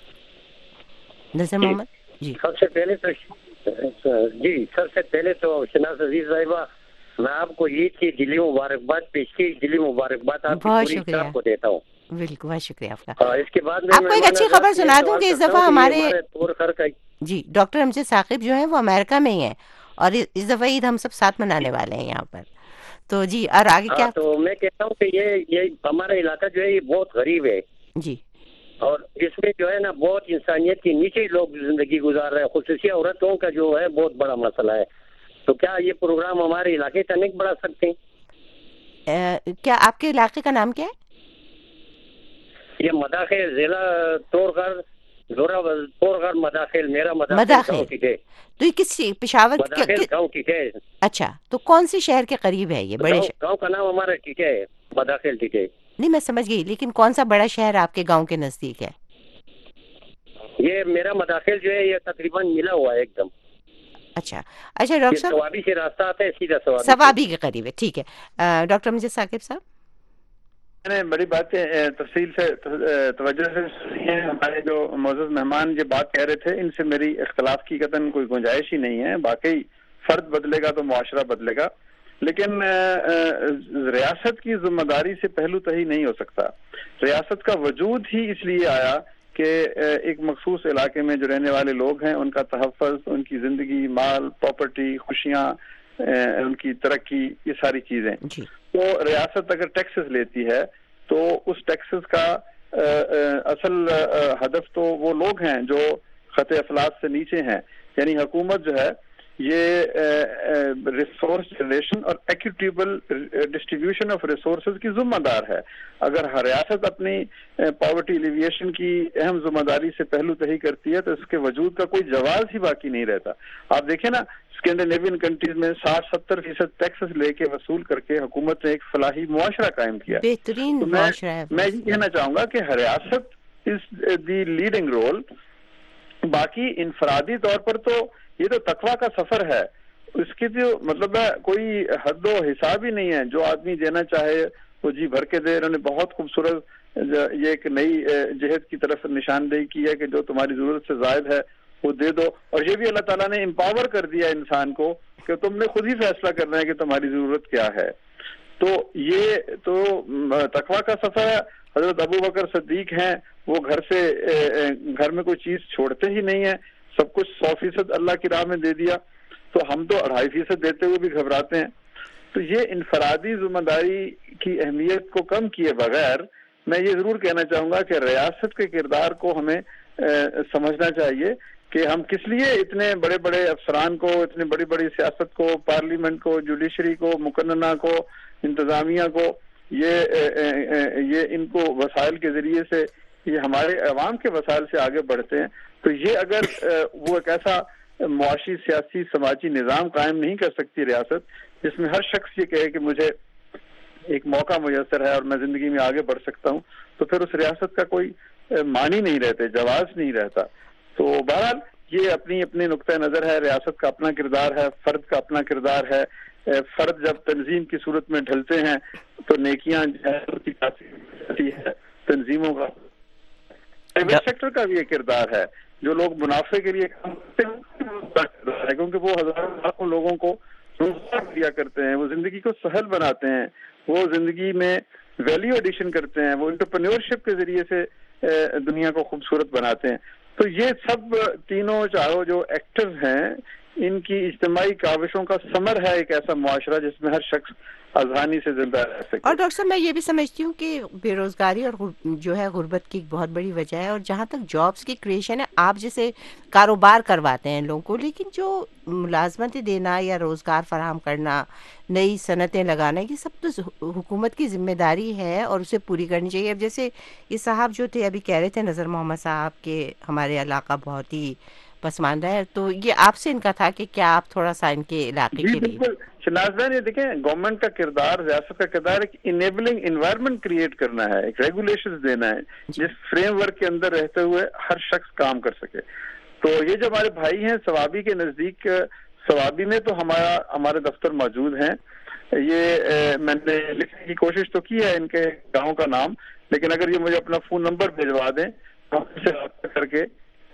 نظر محمد جی
سب سے پہلے تو جی سب سے پہلے تو شناز عزیز صاحبہ، میں آپ کو عید کی دلی مبارکباد پیش کی دلی مبارکباد آپ
بہت
کی پوری
شکریہ
کو دیتا ہوں۔
بالکل بہت شکریہ آپ کا۔
اس کے بعد میں
آپ کو ایک اچھی خبر سنا دوں کہ اس دفعہ ہمارے جی ڈاکٹر امجد ثاقب جو ہیں وہ امریکہ میں ہی ہیں، اور اس دفعہ عید ہم سب ساتھ منانے والے ہیں یہاں پر، تو جی اور آگے کیا؟
تو میں کہتا ہوں کہ یہ یہ ہمارا علاقہ جو ہے یہ بہت غریب ہے
جی،
اور اس میں جو ہے نا بہت انسانیت کی نیچے لوگ زندگی گزار رہے ہیں، خصوصی عورتوں کا جو ہے بہت بڑا مسئلہ ہے۔ تو کیا یہ پروگرام ہمارے علاقے کا نہیں بڑھا سکتے ہیں؟
کیا آپ کے علاقے کا نام کیا ہے؟
یہ مداخل ضلع طورغر طورغر مداخل، میرا مداخل
مداخل تو یہ کس پشاور
گاؤں کی ہے؟
اچھا، تو کون سی شہر کے قریب ہے یہ؟ بڑے
گاؤں کا نام ہمارا ٹیٹے ہے، مداخل ٹیٹے۔
نہیں میں سمجھ گئی، لیکن کون سا بڑا شہر آپ کے گاؤں کے نزدیک ہے؟
یہ میرا مداخل جو ہے یہ تقریباً ملا ہوا ہے ایک دم۔
اچھا اچھا ڈاکٹر صاحب،
سوابی سے راستہ آتا ہے سیدھا سوابی
سوابی کے قریب ہے، ٹھیک ہے۔ ڈاکٹر امجد ثاقب صاحب،
میں نے بڑی باتیں تفصیل سے توجہ سے سنی ہیں، ہمارے جو معزز مہمان یہ بات کہہ رہے تھے ان سے میری اختلاف کی قطعاً کوئی گنجائش ہی نہیں ہے، واقعی فرد بدلے گا تو معاشرہ بدلے گا، لیکن ریاست کی ذمہ داری سے پہلو تہی نہیں ہو سکتا۔ ریاست کا وجود ہی اس لیے آیا کہ ایک مخصوص علاقے میں جو رہنے والے لوگ ہیں ان کا تحفظ، ان کی زندگی، مال، پراپرٹی، خوشیاں، ان کی ترقی، یہ ساری چیزیں۔ تو ریاست اگر ٹیکسز لیتی ہے تو اس ٹیکسز کا اصل ہدف تو وہ لوگ ہیں جو خط افلاس سے نیچے ہیں، یعنی حکومت جو ہے یہ ریسورس جنریشن اور ایکوٹیبل ڈسٹریبیوشن آف ریسورسز کی ذمہ دار ہے۔ اگر ہر ریاست اپنی پاورٹی ایلیویشن کی اہم ذمہ داری سے پہلو تہی کرتی ہے تو اس کے وجود کا کوئی جواز ہی باقی نہیں رہتا۔ آپ دیکھیں نا اسکینڈینیوین کنٹریز میں ساٹھ ستر فیصد ٹیکسز لے کے وصول کر کے حکومت نے ایک فلاحی معاشرہ قائم کیا۔
بہترین معاشرہ ہے۔
میں یہ کہنا چاہوں گا کہ ہر ریاست از دی لیڈنگ رول، باقی انفرادی طور پر تو یہ تو تقویٰ کا سفر ہے، اس کی جو مطلب ہے کوئی حد و حساب ہی نہیں ہے، جو آدمی دینا چاہے وہ جی بھر کے دے۔ انہوں نے بہت خوبصورت یہ ایک نئی جہت کی طرف نشاندہی کی ہے کہ جو تمہاری ضرورت سے زائد ہے وہ دے دو، اور یہ بھی اللہ تعالیٰ نے امپاور کر دیا انسان کو کہ تم نے خود ہی فیصلہ کرنا ہے کہ تمہاری ضرورت کیا ہے۔ تو یہ تو تقویٰ کا سفر ہے۔ حضرت ابو بکر صدیق ہیں، وہ گھر سے گھر میں کوئی چیز چھوڑتے ہی نہیں ہیں، سب کچھ سو فیصد اللہ کی راہ میں دے دیا، تو ہم تو اڑھائی فیصد دیتے ہوئے بھی گھبراتے ہیں۔ تو یہ انفرادی ذمہ داری کی اہمیت کو کم کیے بغیر میں یہ ضرور کہنا چاہوں گا کہ ریاست کے کردار کو ہمیں سمجھنا چاہیے کہ ہم کس لیے اتنے بڑے بڑے افسران کو، اتنی بڑی بڑی سیاست کو، پارلیمنٹ کو، جوڈیشری کو، مقننہ کو، انتظامیہ کو، یہ یہ ان کو وسائل کے ذریعے سے یہ ہمارے عوام کے وسائل سے آگے بڑھتے ہیں۔ تو یہ اگر وہ ایک ایسا معاشی، سیاسی، سماجی نظام قائم نہیں کر سکتی ریاست جس میں ہر شخص یہ کہے کہ مجھے ایک موقع میسر ہے اور میں زندگی میں آگے بڑھ سکتا ہوں، تو پھر اس ریاست کا کوئی معنی نہیں رہتے، جواز نہیں رہتا۔ تو بہرحال یہ اپنی اپنی نقطۂ نظر ہے، ریاست کا اپنا کردار ہے، فرد کا اپنا کردار ہے۔ فرد جب تنظیم کی صورت میں ڈھلتے ہیں تو نیکیاں ہے تنظیموں کا، پرائیویٹ سیکٹر کا بھی یہ کردار ہے، جو لوگ منافع کے لیے کام کرتے ہیں کیونکہ وہ ہزاروں لاکھوں لوگوں کو روزگار دیا کرتے ہیں، وہ زندگی کو سہل بناتے ہیں، وہ زندگی میں ویلیو ایڈیشن کرتے ہیں، وہ انٹرپرینیورشپ کے ذریعے سے دنیا کو خوبصورت بناتے ہیں۔ تو یہ سب تینوں چاروں جو ایکٹرز ہیں ان کی اجتماعی کاوشوں کا ثمر ہے ایک ایسا معاشرہ جس میں ہر شخص آسانی سے زندہ رہ سکے.
اور ڈاکٹر صاحب میں یہ بھی سمجھتی ہوں کہ بے روزگاری اور جو ہے غربت کی ایک بہت بڑی وجہ ہے. اور جہاں تک جابس کی کریشن ہے, آپ جیسے کاروبار کرواتے ہیں لوگوں کو, لیکن جو ملازمتیں دینا یا روزگار فراہم کرنا, نئی صنعتیں لگانا, یہ سب تو حکومت کی ذمہ داری ہے اور اسے پوری کرنی چاہیے. اب جیسے یہ صاحب جو تھے ابھی کہہ رہے تھے نذر محمد صاحب کہ ہمارے علاقہ بہت ہی پسماندہ ہے, تو یہ آپ سے ان کا تھا کہ کیا آپ تھوڑا سا ان کے علاقے
جی
کے لیے.
بالکل شناز بہن, یہ دیکھیں گورنمنٹ کا کردار, ریاست کا کردار ایک انیبلنگ انوائرمنٹ کریٹ کرنا ہے, ایک ریگولیشنز دینا ہے جس فریم ورک کے اندر رہتے ہوئے ہر شخص کام کر سکے. تو یہ جو ہمارے بھائی ہیں ثوابی کے نزدیک, ثوابی میں تو ہمارا ہمارے دفتر موجود ہیں. یہ میں نے لکھنے کی کوشش تو کی ہے ان کے گاؤں کا نام, لیکن اگر یہ مجھے اپنا فون نمبر بھیجوا دیں تو ان سے رابطہ کر کے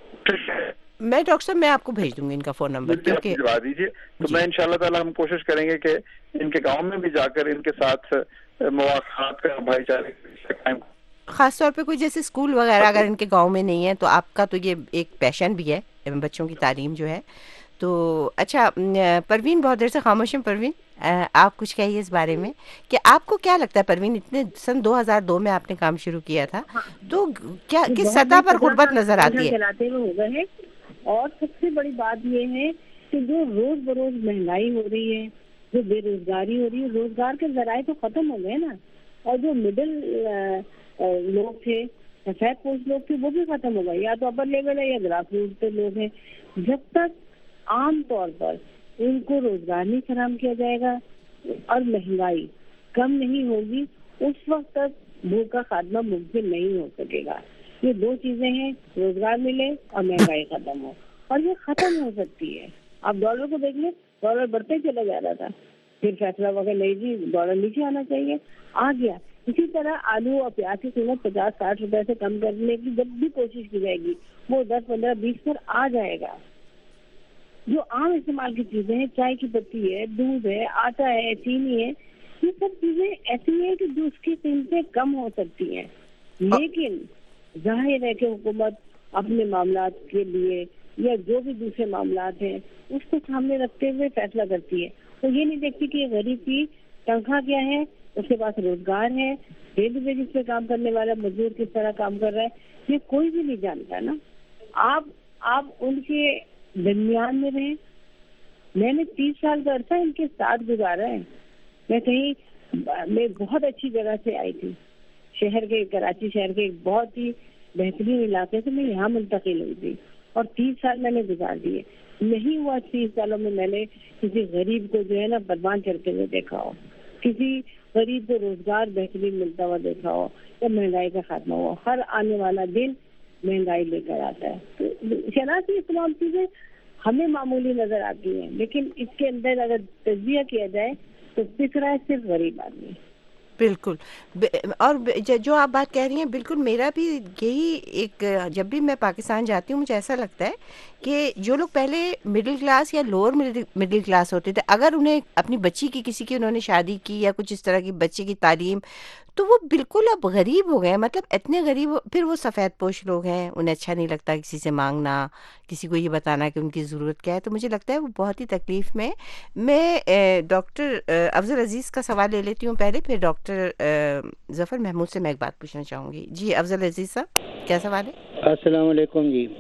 میں ڈاکٹر صاحب میں آپ کو بھیج دوں گی ان کا فون نمبر, کیونکہ
بھجوا دیجیے تو میں انشاءاللہ تعالی ہم کوشش کریں گے کہ ان کے گاؤں میں بھی جا کر ان کے ساتھ مواقعات کا بھائی چارے قائم,
خاص طور پہ کوئی جیسے اسکول وغیرہ اگر ان کے گاؤں میں نہیں ہے, تو آپ کا تو یہ ایک پیشن بھی ہے بچوں کی تعلیم جو ہے. تو اچھا پروین, بہت دیر سے خاموش ہیں پروین, آپ کچھ کہیے اس بارے میں کہ آپ کو کیا لگتا ہے پروین, اتنے سن دو ہزار دو میں آپ نے کام شروع کیا تھا, تو کیا کس سطح پر غربت نظر آتی ہے؟
چلاتے ہوئے ہو گئے ہیں. اور سب سے بڑی بات یہ ہے کہ جو روز بروز مہنگائی ہو رہی ہے, جو بے روزگاری ہو رہی ہے, روزگار کے ذرائع تو ختم ہو گئے نا, اور جو مڈل لوگ تھے, سفید پوش لوگ تھے, وہ بھی ختم ہو گئے. یا تو اپر لیول ہے یا گراس روٹ پہ لوگ ہیں. جب تک عام طور پر ان کو روزگار نہیں فراہم کیا جائے گا اور مہنگائی کم نہیں ہوگی, اس وقت تک بھوک کا خاتمہ ممکن نہیں ہو سکے گا. یہ دو چیزیں ہیں, روزگار ملے اور مہنگائی ختم ہو, اور یہ ختم ہو سکتی ہے. آپ ڈالر کو دیکھ لیں, ڈالر بڑھتے چلا جا رہا تھا, پھر فیصلہ وغیرہ نہیں جی ڈالر نیچے آنا چاہیے, آ گیا. اسی طرح آلو اور پیاز کی قیمت پچاس ساٹھ روپے سے کم کرنے کی جب بھی کوشش کی جائے گی, وہ دس پندرہ بیس پر آ جائے گا. جو عام استعمال کی چیزیں ہیں, چائے کی پتی ہے, دودھ ہے, آٹا ہے, چینی ہے, یہ سب چیزیں ایسی ہیں کہ جو اس کی قیمتیں کم ہو سکتی ہیں. لیکن ظاہر ہے کہ حکومت اپنے معاملات کے لیے یا جو بھی دوسرے معاملات ہیں اس کو سامنے رکھتے ہوئے فیصلہ کرتی ہے. تو یہ نہیں دیکھتی کہ غریب کی تنخواہ کیا ہے, اس کے پاس روزگار ہے, ڈیلی بیسس پہ کام کرنے والا مزدور کس طرح کام کر رہا ہے, یہ کوئی بھی نہیں جانتا نا. آپ آپ ان کے درمیان میں رہیں. میں نے تیس سال کا عرصہ ان کے ساتھ گزارا ہے. میں کہیں میں بہت اچھی جگہ سے آئی تھی, شہر کے, کراچی شہر کے ایک بہت ہی بہترین علاقے سے میں یہاں منتقل ہوئی تھی, اور تیس سال میں نے گزار دیے. نہیں ہوا تیس سالوں میں میں نے کسی غریب کو جو ہے نا پروان چڑھتے ہوئے دیکھا ہو, کسی غریب کو روزگار بہترین ملتا ہوا دیکھا ہو, یا مہنگائی کا خاتمہ ہو. ہر آنے والا دن مہنگائی لے کر آتا ہے. تو شناخت یہ تمام چیزیں ہمیں معمولی نظر آتی ہیں, لیکن اس کے اندر اگر تجزیہ کیا جائے تو دکھ رہا ہے صرف غریب آدمی.
بالکل. اور جو آپ بات کہہ رہی ہیں بالکل میرا بھی یہی ایک, جب بھی میں پاکستان جاتی ہوں مجھے ایسا لگتا ہے کہ جو لوگ پہلے مڈل کلاس یا لوور مڈل کلاس ہوتے تھے, اگر انہیں اپنی بچی کی کسی کی انہوں نے شادی کی یا کچھ اس طرح کی بچے کی تعلیم, تو وہ بالکل اب غریب ہو گئے. مطلب اتنے غریب, پھر وہ سفید پوش لوگ ہیں, انہیں اچھا نہیں لگتا کسی سے مانگنا, کسی کو یہ بتانا کہ ان کی ضرورت کیا ہے. تو مجھے لگتا ہے وہ بہت ہی تکلیف میں. میں ڈاکٹر افضل عزیز کا سوال لے لیتی ہوں پہلے, پھر ڈاکٹر ظفر محمود سے میں ایک بات پوچھنا چاہوں گی. جی افضل عزیز صاحب, کیا سوال ہے؟
السلام علیکم. جی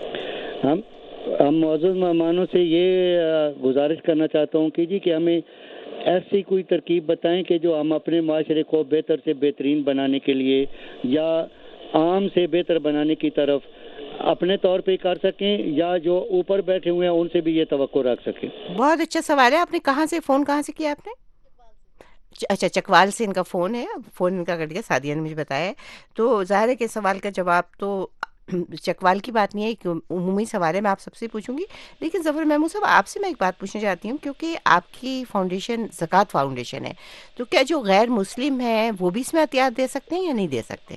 ہم ہم معزز مہمانوں سے یہ گزارش کرنا چاہتا ہوں کہ جی کہ ہمیں ایسی کوئی ترکیب بتائیں کہ جو ہم اپنے معاشرے کو بہتر سے بہترین بنانے کے لیے یا عام سے بہتر بنانے کی طرف اپنے طور پہ کر سکیں, یا جو اوپر بیٹھے ہوئے ہیں ان سے بھی یہ توقع رکھ سکیں.
بہت اچھا سوال ہے. آپ نے کہاں سے فون کہاں سے کیا آپ نے؟ اچھا چکوال سے ان کا فون ہے, فون ان کا کٹ گیا, سعدیہ نے مجھے بتایا ہے. تو ظاہر ہے کہ سوال کا جواب تو چکوال کی بات نہیں ہے, کہ عمومی سوال ہے, میں آپ سب سے پوچھوں گی. لیکن ظفر محمود صاحب آپ سے میں ایک بات پوچھنا چاہتی ہوں, کیونکہ آپ کی فاؤنڈیشن زکوٰۃ فاؤنڈیشن ہے, تو کیا جو غیر مسلم ہیں وہ بھی اس میں عطیات دے سکتے ہیں یا نہیں دے سکتے؟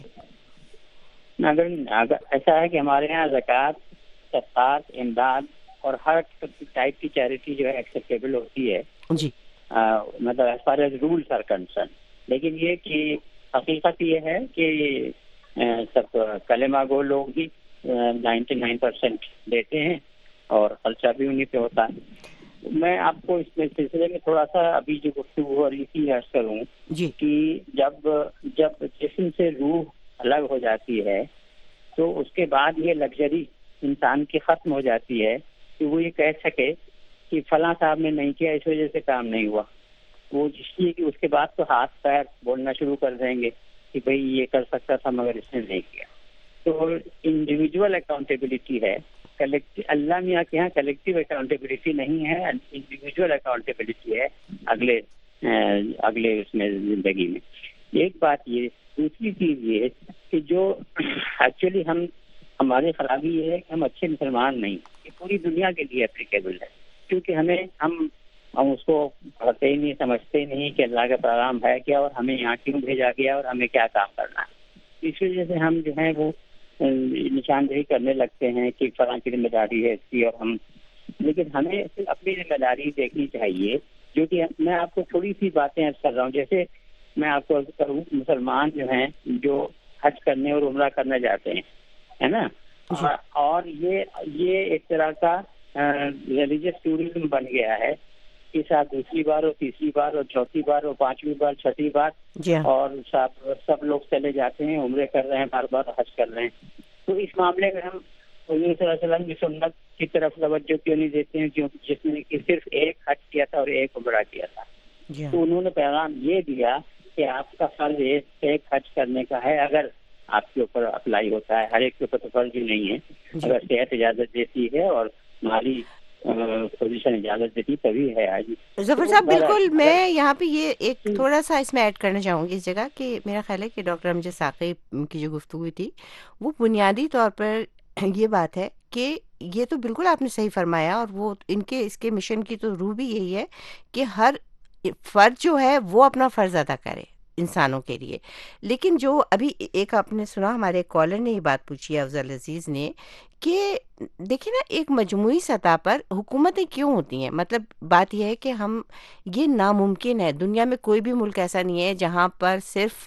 اگر ایسا ہے کہ ہمارے یہاں زکوٰۃ, صدقات, امداد اور ہر ٹائپ کی چیریٹی جو ہے ایکسیپٹیبل ہوتی ہے.
جی
مطلب as far as rules are concern. لیکن یہ کہ حقیقت یہ ہے کہ سب کلمہ گو لوگ ہی نائنٹی نائن پرسینٹ دیتے ہیں, اور خرچہ بھی انہیں پہ ہوتا ہے۔ میں آپ کو اس میں سلسلے میں تھوڑا سا ابھی جو گفتگو ہو رہی تھی عرض کروں
جی
کہ جب جب جسم سے روح الگ ہو جاتی ہے تو اس کے بعد یہ لگژری انسان کی ختم ہو جاتی ہے کہ وہ یہ کہہ سکے کہ فلاں صاحب نے نہیں کیا اس وجہ سے کام نہیں ہوا۔ وہ اس لیے کہ اس کے بعد تو ہاتھ پیر بولنا شروع کر دیں گے کہ بھئی یہ کر سکتا تھا مگر اس نے نہیں کیا۔ تو انڈیویجول اکاؤنٹیبلٹی ہے، اللہ میاں کے یہاں کلیکٹیو اکاؤنٹیبلٹی نہیں ہے، انڈیویجول اکاؤنٹیبلٹی ہے اگلے اگلے اس میں زندگی میں۔ ایک بات یہ، دوسری چیز یہ کہ جو ایکچولی ہم ہماری خرابی یہ ہے کہ ہم اچھے مسلمان نہیں، یہ پوری دنیا کے لیے اپلیکیبل ہے، کیونکہ ہمیں ہم ہم اس کو پڑھتے ہی نہیں، سمجھتے نہیں کہ اللہ کا پیغام ہے کیا اور ہمیں یہاں کیوں بھیجا گیا اور ہمیں کیا کام کرنا ہے۔ اس وجہ سے ہم جو ہیں وہ نشاندہی کرنے لگتے ہیں کہ فلاں کی ذمہ داری ہے اس کی، اور ہم لیکن ہمیں اپنی ذمہ داری دیکھنی چاہیے، جو کہ میں آپ کو تھوڑی سی باتیں عرض کر رہا ہوں۔ جیسے میں آپ کو عرض کروں، مسلمان جو ہیں جو حج کرنے اور عمرہ کرنے جاتے ہیں، ہے نا، اور یہ یہ ایک طرح کا ریلیجس ٹورزم بن گیا ہے کہ ساتھ دوسری بار اور تیسری بار اور چوتھی بار اور پانچویں بار چھٹی بار اور سب سب لوگ چلے جاتے ہیں، عمرے کر رہے ہیں، بار بار حج کر رہے ہیں۔ تو اس معاملے میں ہم حضور صلی اللہ علیہ وسلم کی سنت کی طرف توجہ کیوں نہیں دیتے ہیں، کیونکہ جس نے کہ صرف ایک حج کیا تھا اور ایک عمرہ کیا تھا، تو انہوں نے پیغام یہ دیا کہ آپ کا فرض ایک حج کرنے کا ہے، اگر آپ کے اوپر اپلائی ہوتا ہے، ہر ایک کے اوپر تو فرض ہی نہیں ہے، اگر صحت اجازت دیتی ہے اور مالی پوزیشن اجازت دیتی تبھی ہے۔ آج
ظفر صاحب بالکل، میں یہاں پہ یہ ایک تھوڑا سا اس میں ایڈ کرنا چاہوں گی اس جگہ کہ میرا خیال ہے کہ ڈاکٹر امجد ثاقب کی جو گفتگو تھی وہ بنیادی طور پر یہ بات ہے کہ یہ تو بالکل آپ نے صحیح فرمایا، اور وہ ان کے اس کے مشن کی تو روح بھی یہی ہے کہ ہر فرد جو ہے وہ اپنا فرض ادا کرے انسانوں کے لیے۔ لیکن جو ابھی ایک آپ نے سنا، ہمارے کالر نے یہ بات پوچھی ہے، افضل عزیز نے، کہ دیکھیں نا ایک مجموعی سطح پر حکومتیں کیوں ہوتی ہیں؟ مطلب بات یہ ہے کہ ہم یہ ناممکن ہے، دنیا میں کوئی بھی ملک ایسا نہیں ہے جہاں پر صرف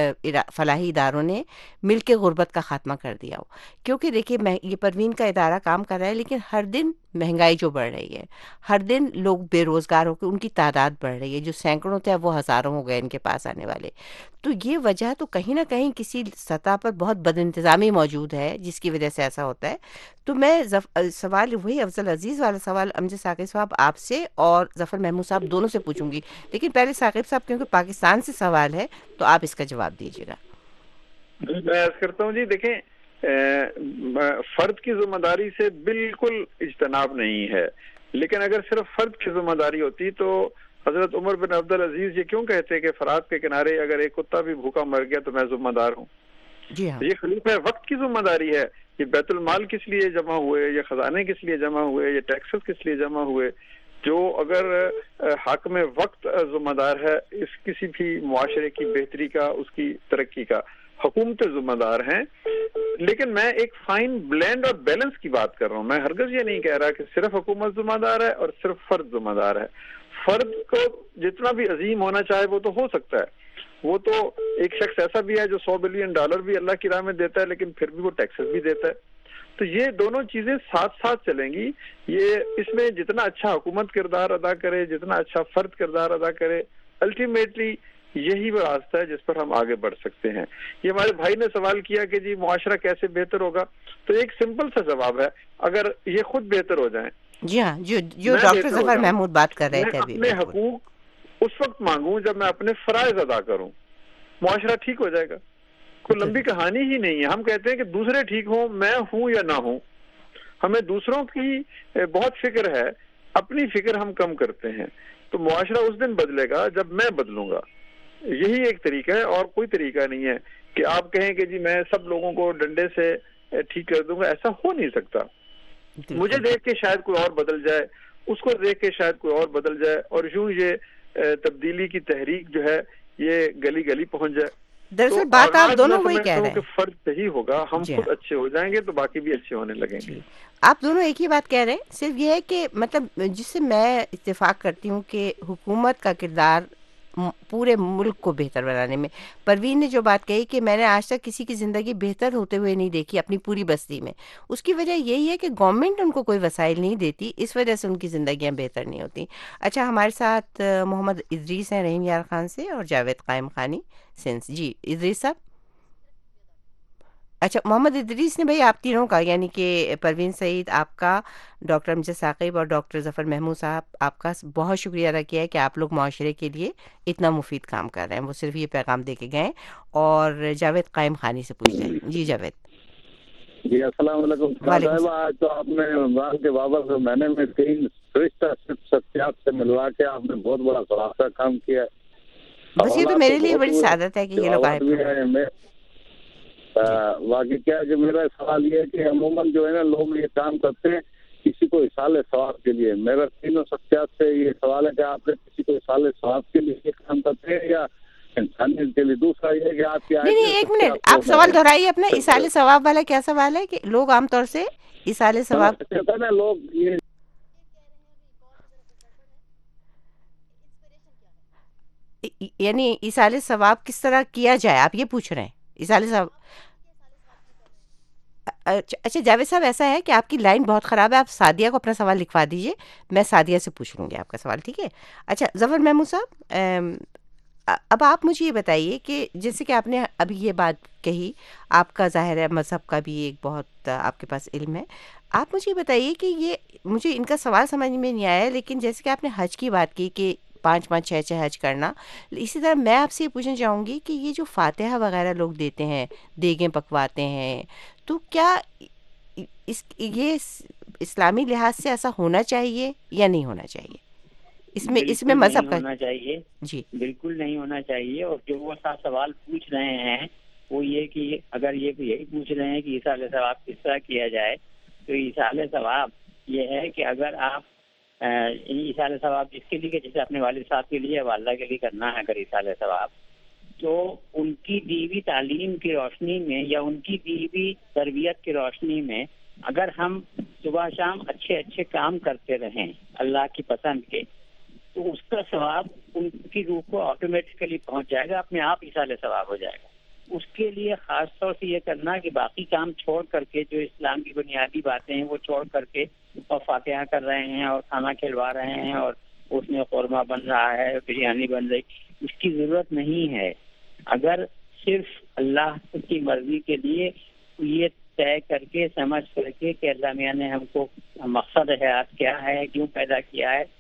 فلاحی اداروں نے مل کے غربت کا خاتمہ کر دیا ہو، کیونکہ دیکھیے یہ پروین کا ادارہ کام کر رہا ہے، لیکن ہر دن مہنگائی جو بڑھ رہی ہے، ہر دن لوگ بے روزگار ہو کے ان کی تعداد بڑھ رہی ہے، جو سینکڑوں تھے وہ ہزاروں ہو گئے ان کے پاس آنے والے۔ تو یہ وجہ تو کہیں نہ کہیں کسی سطح پر بہت بد انتظامی موجود ہے جس کی وجہ سے ایسا ہوتا ہے۔ تو میں سوال وہی افضل عزیز والا سوال امجد ثاقب صاحب آپ سے اور ظفر محمود صاحب دونوں سے پوچھوں گی، لیکن پہلے ثاقب صاحب کیونکہ پاکستان سے سوال ہے تو آپ اس کا جواب دیجیے گا۔
میں عرض کرتا ہوں جی، دیکھیں فرد کی ذمہ داری سے بالکل اجتناب نہیں ہے، لیکن اگر صرف فرد کی ذمہ داری ہوتی تو حضرت عمر بن عبد العزیز یہ کیوں کہتے کہ فرات کے کنارے اگر ایک کتا بھی بھوکا مر گیا تو میں ذمہ دار ہوں؟
جی ہاں،
یہ خلیفہ وقت کی ذمہ داری ہے۔ یہ بیت المال کس لیے جمع ہوئے، یہ خزانے کس لیے جمع ہوئے، یہ ٹیکسز کس لیے جمع ہوئے؟ جو اگر حاکم وقت ذمہ دار ہے اس کسی بھی معاشرے کی بہتری کا، اس کی ترقی کا، حکومتیں ذمہ دار ہیں۔ لیکن میں ایک فائن بلینڈ اور بیلنس کی بات کر رہا ہوں، میں ہرگز یہ نہیں کہہ رہا کہ صرف حکومت ذمہ دار ہے اور صرف فرد ذمہ دار ہے۔ فرد کو جتنا بھی عظیم ہونا چاہے وہ تو ہو سکتا ہے، وہ تو ایک شخص ایسا بھی ہے جو سو بلین ڈالر بھی اللہ کی راہ میں دیتا ہے لیکن پھر بھی وہ ٹیکسز بھی دیتا ہے۔ تو یہ دونوں چیزیں ساتھ ساتھ چلیں گی۔ یہ اس میں جتنا اچھا حکومت کردار ادا کرے، جتنا اچھا فرد کردار ادا کرے، الٹیمیٹلی یہی وہ راستہ ہے جس پر ہم آگے بڑھ سکتے ہیں۔ یہ ہمارے بھائی نے سوال کیا کہ جی معاشرہ کیسے بہتر ہوگا، تو ایک سمپل سا جواب ہے، اگر یہ خود بہتر ہو جائیں۔
جی ہاں، جو جو ڈاکٹر ظفر محمود بات کر رہے تھے ابھی،
میں اپنے حقوق اس وقت مانگوں جب میں اپنے فرائض ادا کروں، معاشرہ ٹھیک ہو جائے گا۔ کوئی لمبی کہانی ہی نہیں ہے، ہم کہتے ہیں کہ دوسرے ٹھیک ہوں، میں ہوں یا نہ ہوں، ہمیں دوسروں کی بہت فکر ہے، اپنی فکر ہم کم کرتے ہیں۔ تو معاشرہ اس دن بدلے گا جب میں بدلوں گا۔ یہی ایک طریقہ ہے اور کوئی طریقہ نہیں ہے کہ آپ کہیں کہ جی میں سب لوگوں کو ڈنڈے سے ٹھیک کر دوں گا، ایسا ہو نہیں سکتا۔ مجھے دیکھ کے شاید کوئی اور بدل جائے، اس کو دیکھ کے شاید کوئی اور بدل جائے، اور یوں یہ تبدیلی کی تحریک جو ہے یہ گلی گلی پہنچ جائے۔
دراصل بات آپ دونوں وہی کہہ رہے ہیں
کہ فرد صحیح ہوگا، ہم خود اچھے ہو جائیں گے تو باقی بھی اچھے ہونے لگیں گے۔
آپ دونوں ایک ہی بات کہہ رہے ہیں، صرف یہ ہے کہ مطلب جس سے میں اتفاق کرتی ہوں کہ حکومت کا کردار پورے ملک کو بہتر بنانے میں. پروین نے جو بات کہی کہ میں نے آج تک کسی کی زندگی بہتر ہوتے ہوئے نہیں دیکھی اپنی پوری بستی میں, اس کی وجہ یہی ہے کہ گورنمنٹ ان کو کوئی وسائل نہیں دیتی, اس وجہ سے ان کی زندگیاں بہتر نہیں ہوتی. اچھا, ہمارے ساتھ محمد ادریس ہیں رحیم یار خان سے اور جاوید قائم خانی سنس. جی ادریس صاحب. اچھا, محمد ادریس نے بھائی آپ تینوں کا, یعنی کہ پروین سعید آپ کا, ڈاکٹر امجد ثاقب اور ڈاکٹر ظفر محمود صاحب آپ کا بہت شکریہ ادا کیا ہے کہ آپ لوگ معاشرے کے لیے اتنا مفید کام کر رہے ہیں. وہ صرف یہ پیغام دے کے گئے. اور جاوید قائم خانی سے پوچھتے ہیں. جی جاوید.
جی السلام علیکم صاحب. آج تو آپ نے رمضان کے بابر سے میں نے تین فرشتہ شخصیات سے ملوا کے آپ نے بہت بڑا خلاصہ کام کیا ہے.
بس یہ تو میرے لیے بڑی سعادت ہے کہ یہ لوگ آئے.
واقعی کیا ہے کہ میرا سوال یہ ہے کہ عموماً جو ہے نا لوگ یہ کام کرتے ہیں کسی کو اصال ثواب کے لیے. میرا تینوں شخصیات سے یہ سوال ہے کہ آپ نے کسی کو اصال ثواب کے لیے یہ کام کرتے ہیں یا انسانیت کے لیے؟ دوسرا یہ ہے کہ آپ کی
نہیں نہیں ایک منٹ, آپ سوال دہرائیے اپنا. اصال ثواب والا کیا سوال ہے کہ لوگ عام طور سے اصال ثواب
نا لوگ یہ
یعنی اصال ثواب کس طرح کیا جائے, آپ یہ پوچھ رہے ہیں؟ اصال ثواب. اچھا جاوید صاحب, ایسا ہے کہ آپ کی لائن بہت خراب ہے, آپ سعدیہ کو اپنا سوال لکھوا دیجئے, میں سعدیہ سے پوچھ لوں گی آپ کا سوال, ٹھیک ہے؟ اچھا ظفر محمود صاحب, اب آپ مجھے یہ بتائیے کہ جیسے کہ آپ نے ابھی یہ بات کہی, آپ کا ظاہر ہے مذہب کا بھی ایک بہت آپ کے پاس علم ہے. آپ مجھے یہ بتائیے کہ یہ مجھے ان کا سوال سمجھ میں نہیں آیا, لیکن جیسے کہ آپ نے حج کی بات کی کہ پانچ پانچ چھ چھ حج کرنا, اسی طرح میں آپ سے یہ پوچھنا چاہوں گی کہ یہ جو فاتحہ وغیرہ لوگ دیتے ہیں, دیگیں پکواتے ہیں, تو کیا اس یہ اسلامی لحاظ سے ایسا ہونا چاہیے یا نہیں ہونا چاہیے؟ اس میں اس میں مذہب کا
ہونا چاہیے. جی بالکل نہیں ہونا چاہیے. اور جو وہ صاحب سوال پوچھ رہے ہیں وہ یہ کہ اگر یہ یہی پوچھ رہے ہیں کہ اصال ثواب کس طرح کیا جائے, تو اصال ثواب یہ ہے کہ اگر آپ اصال ثواب جس کے لیے کہ جیسے اپنے والد صاحب کے لیے والدہ کے لیے کرنا ہے اگر اصال ثواب, تو ان کی دیوی تعلیم کی روشنی میں یا ان کی دیوی تربیت کی روشنی میں اگر ہم صبح شام اچھے اچھے کام کرتے رہیں اللہ کی پسند کے, تو اس کا ثواب ان کی روح کو آٹومیٹکلی پہنچ جائے گا, اپنے آپ اصال ثواب ہو جائے گا. اس کے لیے خاص طور سے یہ کرنا کہ باقی کام چھوڑ کر کے, جو اسلام کی بنیادی باتیں ہیں وہ چھوڑ کر کے, اور فاتحہ کر رہے ہیں اور کھانا کھلوا رہے ہیں اور اس میں قورمہ بن رہا ہے, بریانی بن رہی, اس کی ضرورت نہیں ہے. اگر صرف اللہ کی مرضی کے لیے یہ طے کر کے سمجھ کر کے کہ اللہ میاں نے ہم کو مقصد حیات کیا ہے, کیوں پیدا کیا ہے,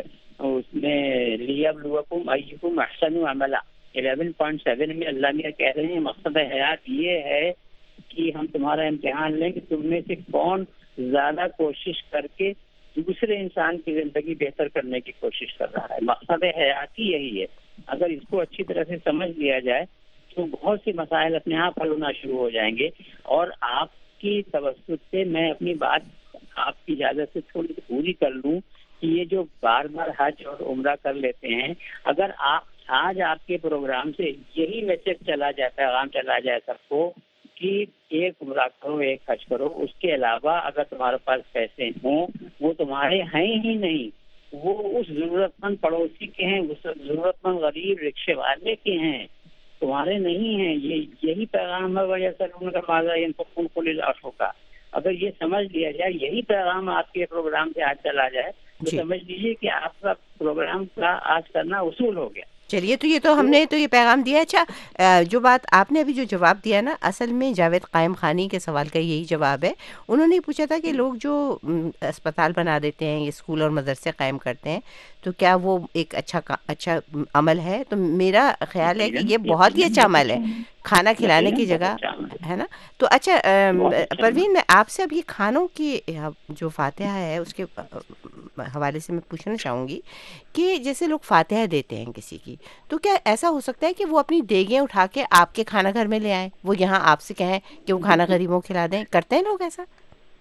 اس میں لیبلوکم ایکم احسن عملا الیون پوائنٹ سیون میں اللہ میاں کہہ رہے ہیں مقصد حیات یہ ہے کہ ہم تمہارا امتحان لیں کہ تم میں سے کون زیادہ کوشش کر کے دوسرے انسان کی زندگی بہتر کرنے کی کوشش کر رہا ہے. مقصد حیات ہی یہی ہے. اگر اس کو اچھی طرح سے سمجھ لیا جائے تو بہت سے مسائل اپنے آپ حل ہونا شروع ہو جائیں گے. اور آپ کی توسط سے میں اپنی بات آپ کی اجازت سے تھوڑی سی پوری کر لوں کہ یہ جو بار بار حج اور عمرہ کر لیتے ہیں, اگر آپ آج آپ کے پروگرام سے یہی میسج چلا جائے, پیغام چلا جائے سب کو کہ ایک عمرہ کرو ایک حج کرو, اس کے علاوہ اگر تمہارے پاس پیسے ہوں وہ تمہارے ہیں ہی نہیں, وہ اس ضرورت مند پڑوسی کے ہیں, اس ضرورت مند غریب رکشے والے کے ہیں, تمہارے نہیں ہیں. یہ یہی پیغام ہے وجہ سے ان کا ماضا انفقون کل لاشوں کا. اگر یہ سمجھ لیا جائے, یہی پیغام آپ کے پروگرام سے آج چلا جائے, تو سمجھ لیجیے کہ آپ کا پروگرام کا آج کرنا اصول ہو گیا.
چلیے, تو یہ تو ہم نے تو یہ پیغام دیا. اچھا, جو بات آپ نے ابھی جو جواب دیا نا, اصل میں جاوید قائم خانی کے سوال کا یہی جواب ہے. انہوں نے پوچھا تھا کہ لوگ جو اسپتال بنا دیتے ہیں, اسکول اور مدرسے قائم کرتے ہیں, تو کیا وہ ایک اچھا اچھا عمل ہے؟ تو میرا خیال ہے کہ یہ بہت ہی اچھا عمل ہے, کھانا کھلانے کی جگہ ہے نا. تو اچھا پروین, میں آپ سے اب یہ کھانوں کی جو فاتحہ ہے اس کے حوالے سے میں پوچھنا چاہوں گی کہ جیسے لوگ فاتحہ دیتے ہیں کسی کی, تو کیا ایسا ہو سکتا ہے کہ وہ اپنی دیگیں اٹھا کے آپ کے کھانا گھر میں لے آئیں, وہ یہاں آپ سے کہیں کہ وہ کھانا غریبوں کو کھلا دیں؟ کرتے ہیں لوگ ایسا؟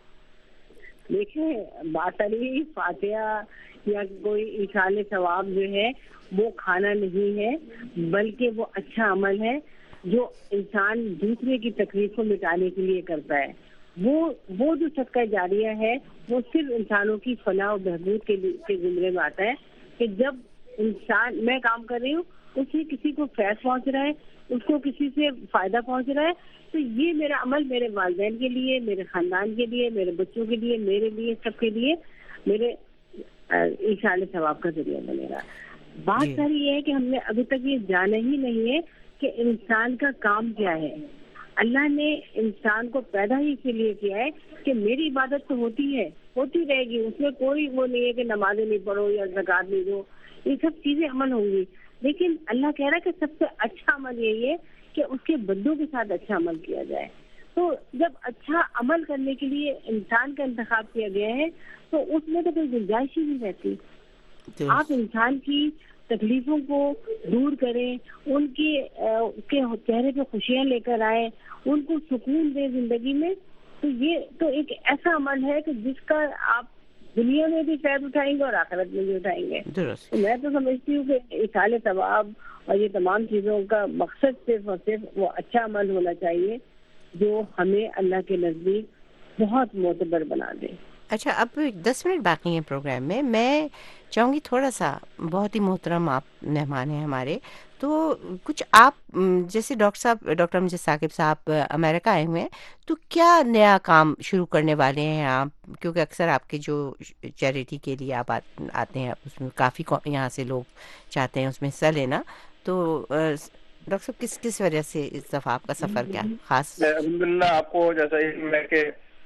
دیکھیں, بات رہی فاتحہ یا کوئی اصال ثواب جو ہے وہ کھانا نہیں ہے, بلکہ وہ اچھا عمل ہے جو انسان دوسرے کی تکلیف کو مٹانے کے لیے کرتا ہے. وہ وہ جو صدقہ جاریہ ہے وہ صرف انسانوں کی فلاح و بہبود کے کے زمرے میں آتا ہے کہ جب انسان, میں کام کر رہی ہوں اس سے کسی کو فیض پہنچ رہا ہے, اس کو کسی سے فائدہ پہنچ رہا ہے, تو یہ میرا عمل میرے والدین کے لیے, میرے خاندان کے لیے, میرے بچوں کے لیے, میرے لیے, سب کے لیے میرے ایصال ثواب کا ذریعہ بنے گا. بات ساری یہ ہے کہ ہم نے ابھی تک یہ جانا ہی نہیں ہے کہ انسان کا کام کیا ہے. اللہ نے انسان کو پیدا ہی اسی لیے کیا ہے کہ میری عبادت تو ہوتی ہے, ہوتی رہے گی, اس میں کوئی وہ نہیں ہے کہ نمازیں نہیں پڑھو یا زکوٰۃ نہیں دو, یہ سب چیزیں عمل ہوں گی. لیکن اللہ کہہ رہا ہے کہ سب سے اچھا عمل یہی ہے کہ اس کے بندوں کے ساتھ اچھا عمل کیا جائے. تو جب اچھا عمل کرنے کے لیے انسان کا انتخاب کیا گیا ہے تو اس میں تو کوئی گنجائش ہی نہیں رہتی. آپ انسان کی تکلیفوں کو دور کریں, ان کی کے چہرے پہ خوشیاں لے کر آئیں, ان کو سکون دیں زندگی میں, تو یہ تو ایک ایسا عمل ہے کہ جس کا آپ دنیا میں بھی فائدہ اٹھائیں گے اور آخرت میں بھی اٹھائیں گے. میں تو سمجھتی ہوں کہ ایصال ثواب اور یہ تمام چیزوں کا مقصد صرف اور صرف وہ اچھا عمل ہونا چاہیے جو ہمیں اللہ کے نزدیک بہت معتبر بنا دے.
اچھا, اب دس منٹ باقی ہیں پروگرام میں. میں چاہوں گی تھوڑا سا, بہت ہی محترم آپ مہمان ہیں ہمارے, تو کچھ آپ جیسے ڈاکٹر صاحب ڈاکٹر امجد ثاقب صاحب امریکہ آئے ہوئے ہیں, تو کیا نیا کام شروع کرنے والے ہیں آپ؟ کیونکہ اکثر آپ کے جو چیریٹی کے لیے آپ آتے ہیں, اس میں کافی یہاں سے لوگ چاہتے ہیں اس میں حصہ لینا, تو ڈاکٹر صاحب کس کس وجہ سے اس دفعہ آپ کا سفر کیا خاص؟
الحمدللہ آپ کو جیسا ہی میں کہ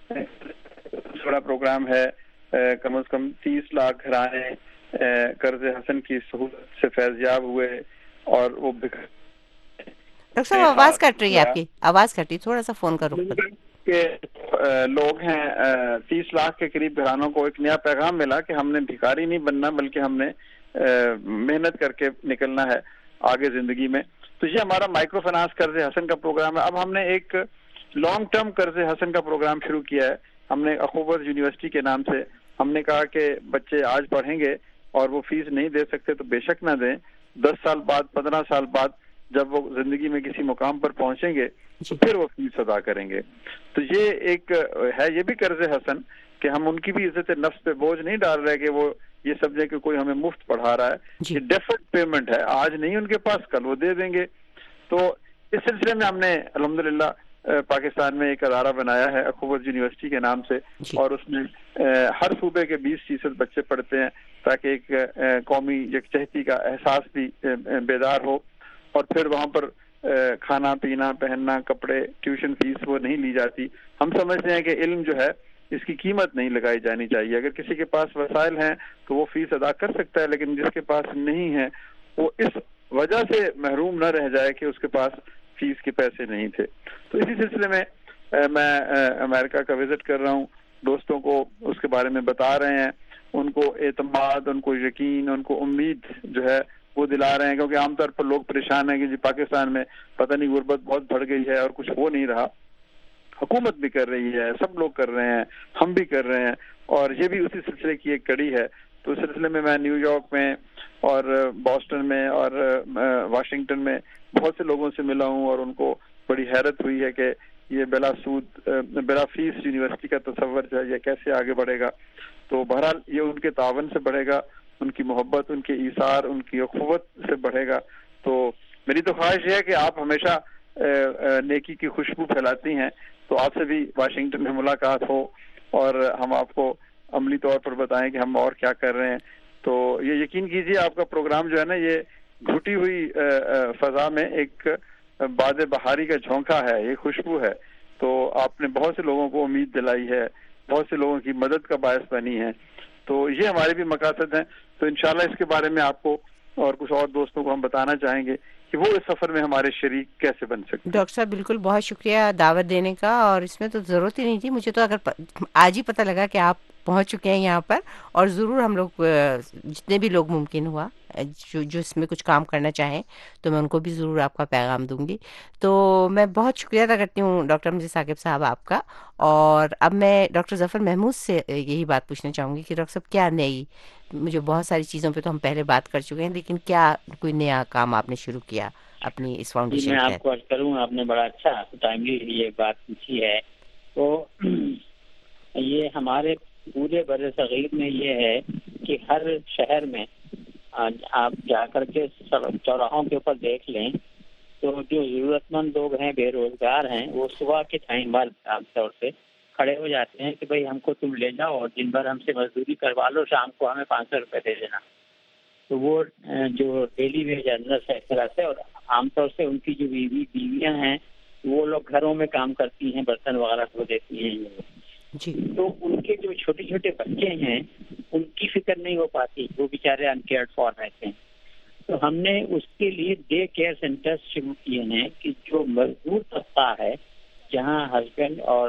بڑا پروگرام ہے, کم از کم تیس لاکھ گھرانے قرض حسن کی سہولت سے فیضیاب ہوئے, اور وہ
ڈاکٹر صاحب آواز کٹ رہی ہے, آپ کی آواز کٹ رہی, تھوڑا سا فون کا رخ
کہ لوگ ہیں تیس لاکھ کے قریب گھرانوں کو ایک نیا پیغام ملا کہ ہم نے بھکاری نہیں بننا بلکہ ہم نے محنت کر کے نکلنا ہے آگے زندگی میں. تو یہ ہمارا مائکرو فائنانس قرض حسن کا پروگرام ہے. اب ہم نے ایک لانگ ٹرم قرض حسن کا پروگرام شروع کیا ہے. ہم نے اخوت یونیورسٹی کے نام سے ہم نے کہا کہ بچے آج پڑھیں گے اور وہ فیس نہیں دے سکتے تو بے شک نہ دیں, دس سال بعد پندرہ سال بعد جب وہ زندگی میں کسی مقام پر پہنچیں گے تو پھر وہ فیس ادا کریں گے. تو یہ ایک ہے, یہ بھی قرض حسن کہ ہم ان کی بھی عزت نفس پہ بوجھ نہیں ڈال رہے کہ وہ یہ سمجھے کہ کوئی ہمیں مفت پڑھا رہا ہے. یہ ڈیفرڈ پیمنٹ ہے, آج نہیں ان کے پاس, کل وہ دے دیں گے. تو اس سلسلے میں ہم نے الحمدللہ پاکستان میں ایک ادارہ بنایا ہے اخوت یونیورسٹی کے نام سے, اور اس میں ہر صوبے کے بیس فیصد بچے پڑھتے ہیں تاکہ ایک قومی یکجہتی کا احساس بھی بیدار ہو. اور پھر وہاں پر کھانا پینا پہننا کپڑے ٹیوشن فیس وہ نہیں لی جاتی. ہم سمجھتے ہیں کہ علم جو ہے اس کی قیمت نہیں لگائی جانی چاہیے. اگر کسی کے پاس وسائل ہیں تو وہ فیس ادا کر سکتا ہے, لیکن جس کے پاس نہیں ہے وہ اس وجہ سے محروم نہ رہ جائے کہ اس کے پاس فیس کے پیسے نہیں تھے. تو اسی سلسلے میں میں امریکہ کا وزٹ کر رہا ہوں, دوستوں کو اس کے بارے میں بتا رہے ہیں, ان کو اعتماد, ان کو یقین, ان کو امید جو ہے وہ دلا رہے ہیں. کیونکہ عام طور پر لوگ پریشان ہیں کہ جی پاکستان میں پتہ نہیں غربت بہت بڑھ گئی ہے اور کچھ ہو نہیں رہا. حکومت بھی کر رہی ہے, سب لوگ کر رہے ہیں, ہم بھی کر رہے ہیں, اور یہ بھی اسی سلسلے کی ایک کڑی ہے. تو اس سلسلے میں میں نیو یارک میں اور بoston میں اور واشنگٹن میں بہت سے لوگوں سے ملا ہوں, اور ان کو بڑی حیرت ہوئی ہے کہ یہ بلا سود بلا فیس یونیورسٹی کا تصور جو ہے یہ کیسے آگے بڑھے گا. تو بہرحال یہ ان کے تعاون سے بڑھے گا, ان کی محبت, ان کے ایثار, ان کی اخوت سے بڑھے گا. تو میری تو خواہش یہ ہے کہ آپ ہمیشہ نیکی کی خوشبو پھیلاتی ہیں, تو آپ سے بھی واشنگٹن میں ملاقات ہو اور ہم آپ کو عملی طور پر بتائیں کہ ہم اور کیا کر رہے ہیں. تو یہ یقین کیجیے آپ کا پروگرام جو ہے نا یہ گھٹی ہوئی فضا میں ایک باد بہاری کا جھونکا ہے, یہ خوشبو ہے. تو آپ نے بہت سے لوگوں کو امید دلائی ہے, بہت سے لوگوں کی مدد کا باعث بنی ہے. تو یہ ہمارے بھی مقاصد ہیں. تو انشاءاللہ اس کے بارے میں آپ کو اور کچھ اور دوستوں کو ہم بتانا چاہیں گے کہ وہ اس سفر میں ہمارے شریک کیسے بن سکتے ہیں.
ڈاکٹر صاحب بالکل بہت شکریہ دعوت دینے کا, اور اس میں تو ضرورت ہی نہیں تھی. مجھے تو اگر آج ہی پتہ لگا کہ آپ پہنچ چکے ہیں یہاں پر, اور ضرور ہم لوگ جتنے بھی لوگ ممکن ہوا جو جو اس میں کچھ کام کرنا چاہیں تو میں ان کو بھی ضرور آپ کا پیغام دوں گی. تو میں بہت شکریہ ادا کرتی ہوں ڈاکٹر امجد ثاقب صاحب آپ کا. اور اب میں ڈاکٹر ظفر محمود سے یہی بات پوچھنا چاہوں گی کہ ڈاکٹر صاحب کیا نئی, مجھے بہت ساری چیزوں پہ تو ہم پہلے بات کر چکے ہیں, لیکن کیا کوئی نیا کام آپ نے شروع کیا اپنی اس فاؤنڈیشن
میں
کے
آپ کو عرض کروں, آپ نے بڑا اچھا ٹائملی یہ بات پوچھی ہے. تو یہ ہمارے پورے بر صغیر میں یہ ہے کہ ہر شہر میں آپ جا کر کے چوراہوں کے اوپر دیکھ لیں تو جو ضرورت مند لوگ ہیں، بے روزگار ہیں، وہ صبح کے ٹائم بعد عام طور سے کھڑے ہو جاتے ہیں کہ بھائی ہم کو تم لے جاؤ اور دن بھر ہم سے مزدوری کروا لو، شام کو ہمیں پانچ سو روپے دے دینا. تو وہ جو ڈیلی ویج ارنرس ہے اس طرح سے، اور عام طور سے ان کی جو بیوی بیویاں ہیں وہ لوگ گھروں میں کام کرتی ہیں، برتن وغیرہ دھو دیتی ہیں
جی.
تو ان کے جو چھوٹے چھوٹے بچے ہیں ان کی فکر نہیں ہو پاتی، وہ بیچارے انکیئرڈ فار رہتے ہیں. تو ہم نے اس کے لیے ڈے کیئر سینٹر شروع کیے ہیں کہ جو مزدور طبقہ ہے، جہاں ہسبینڈ اور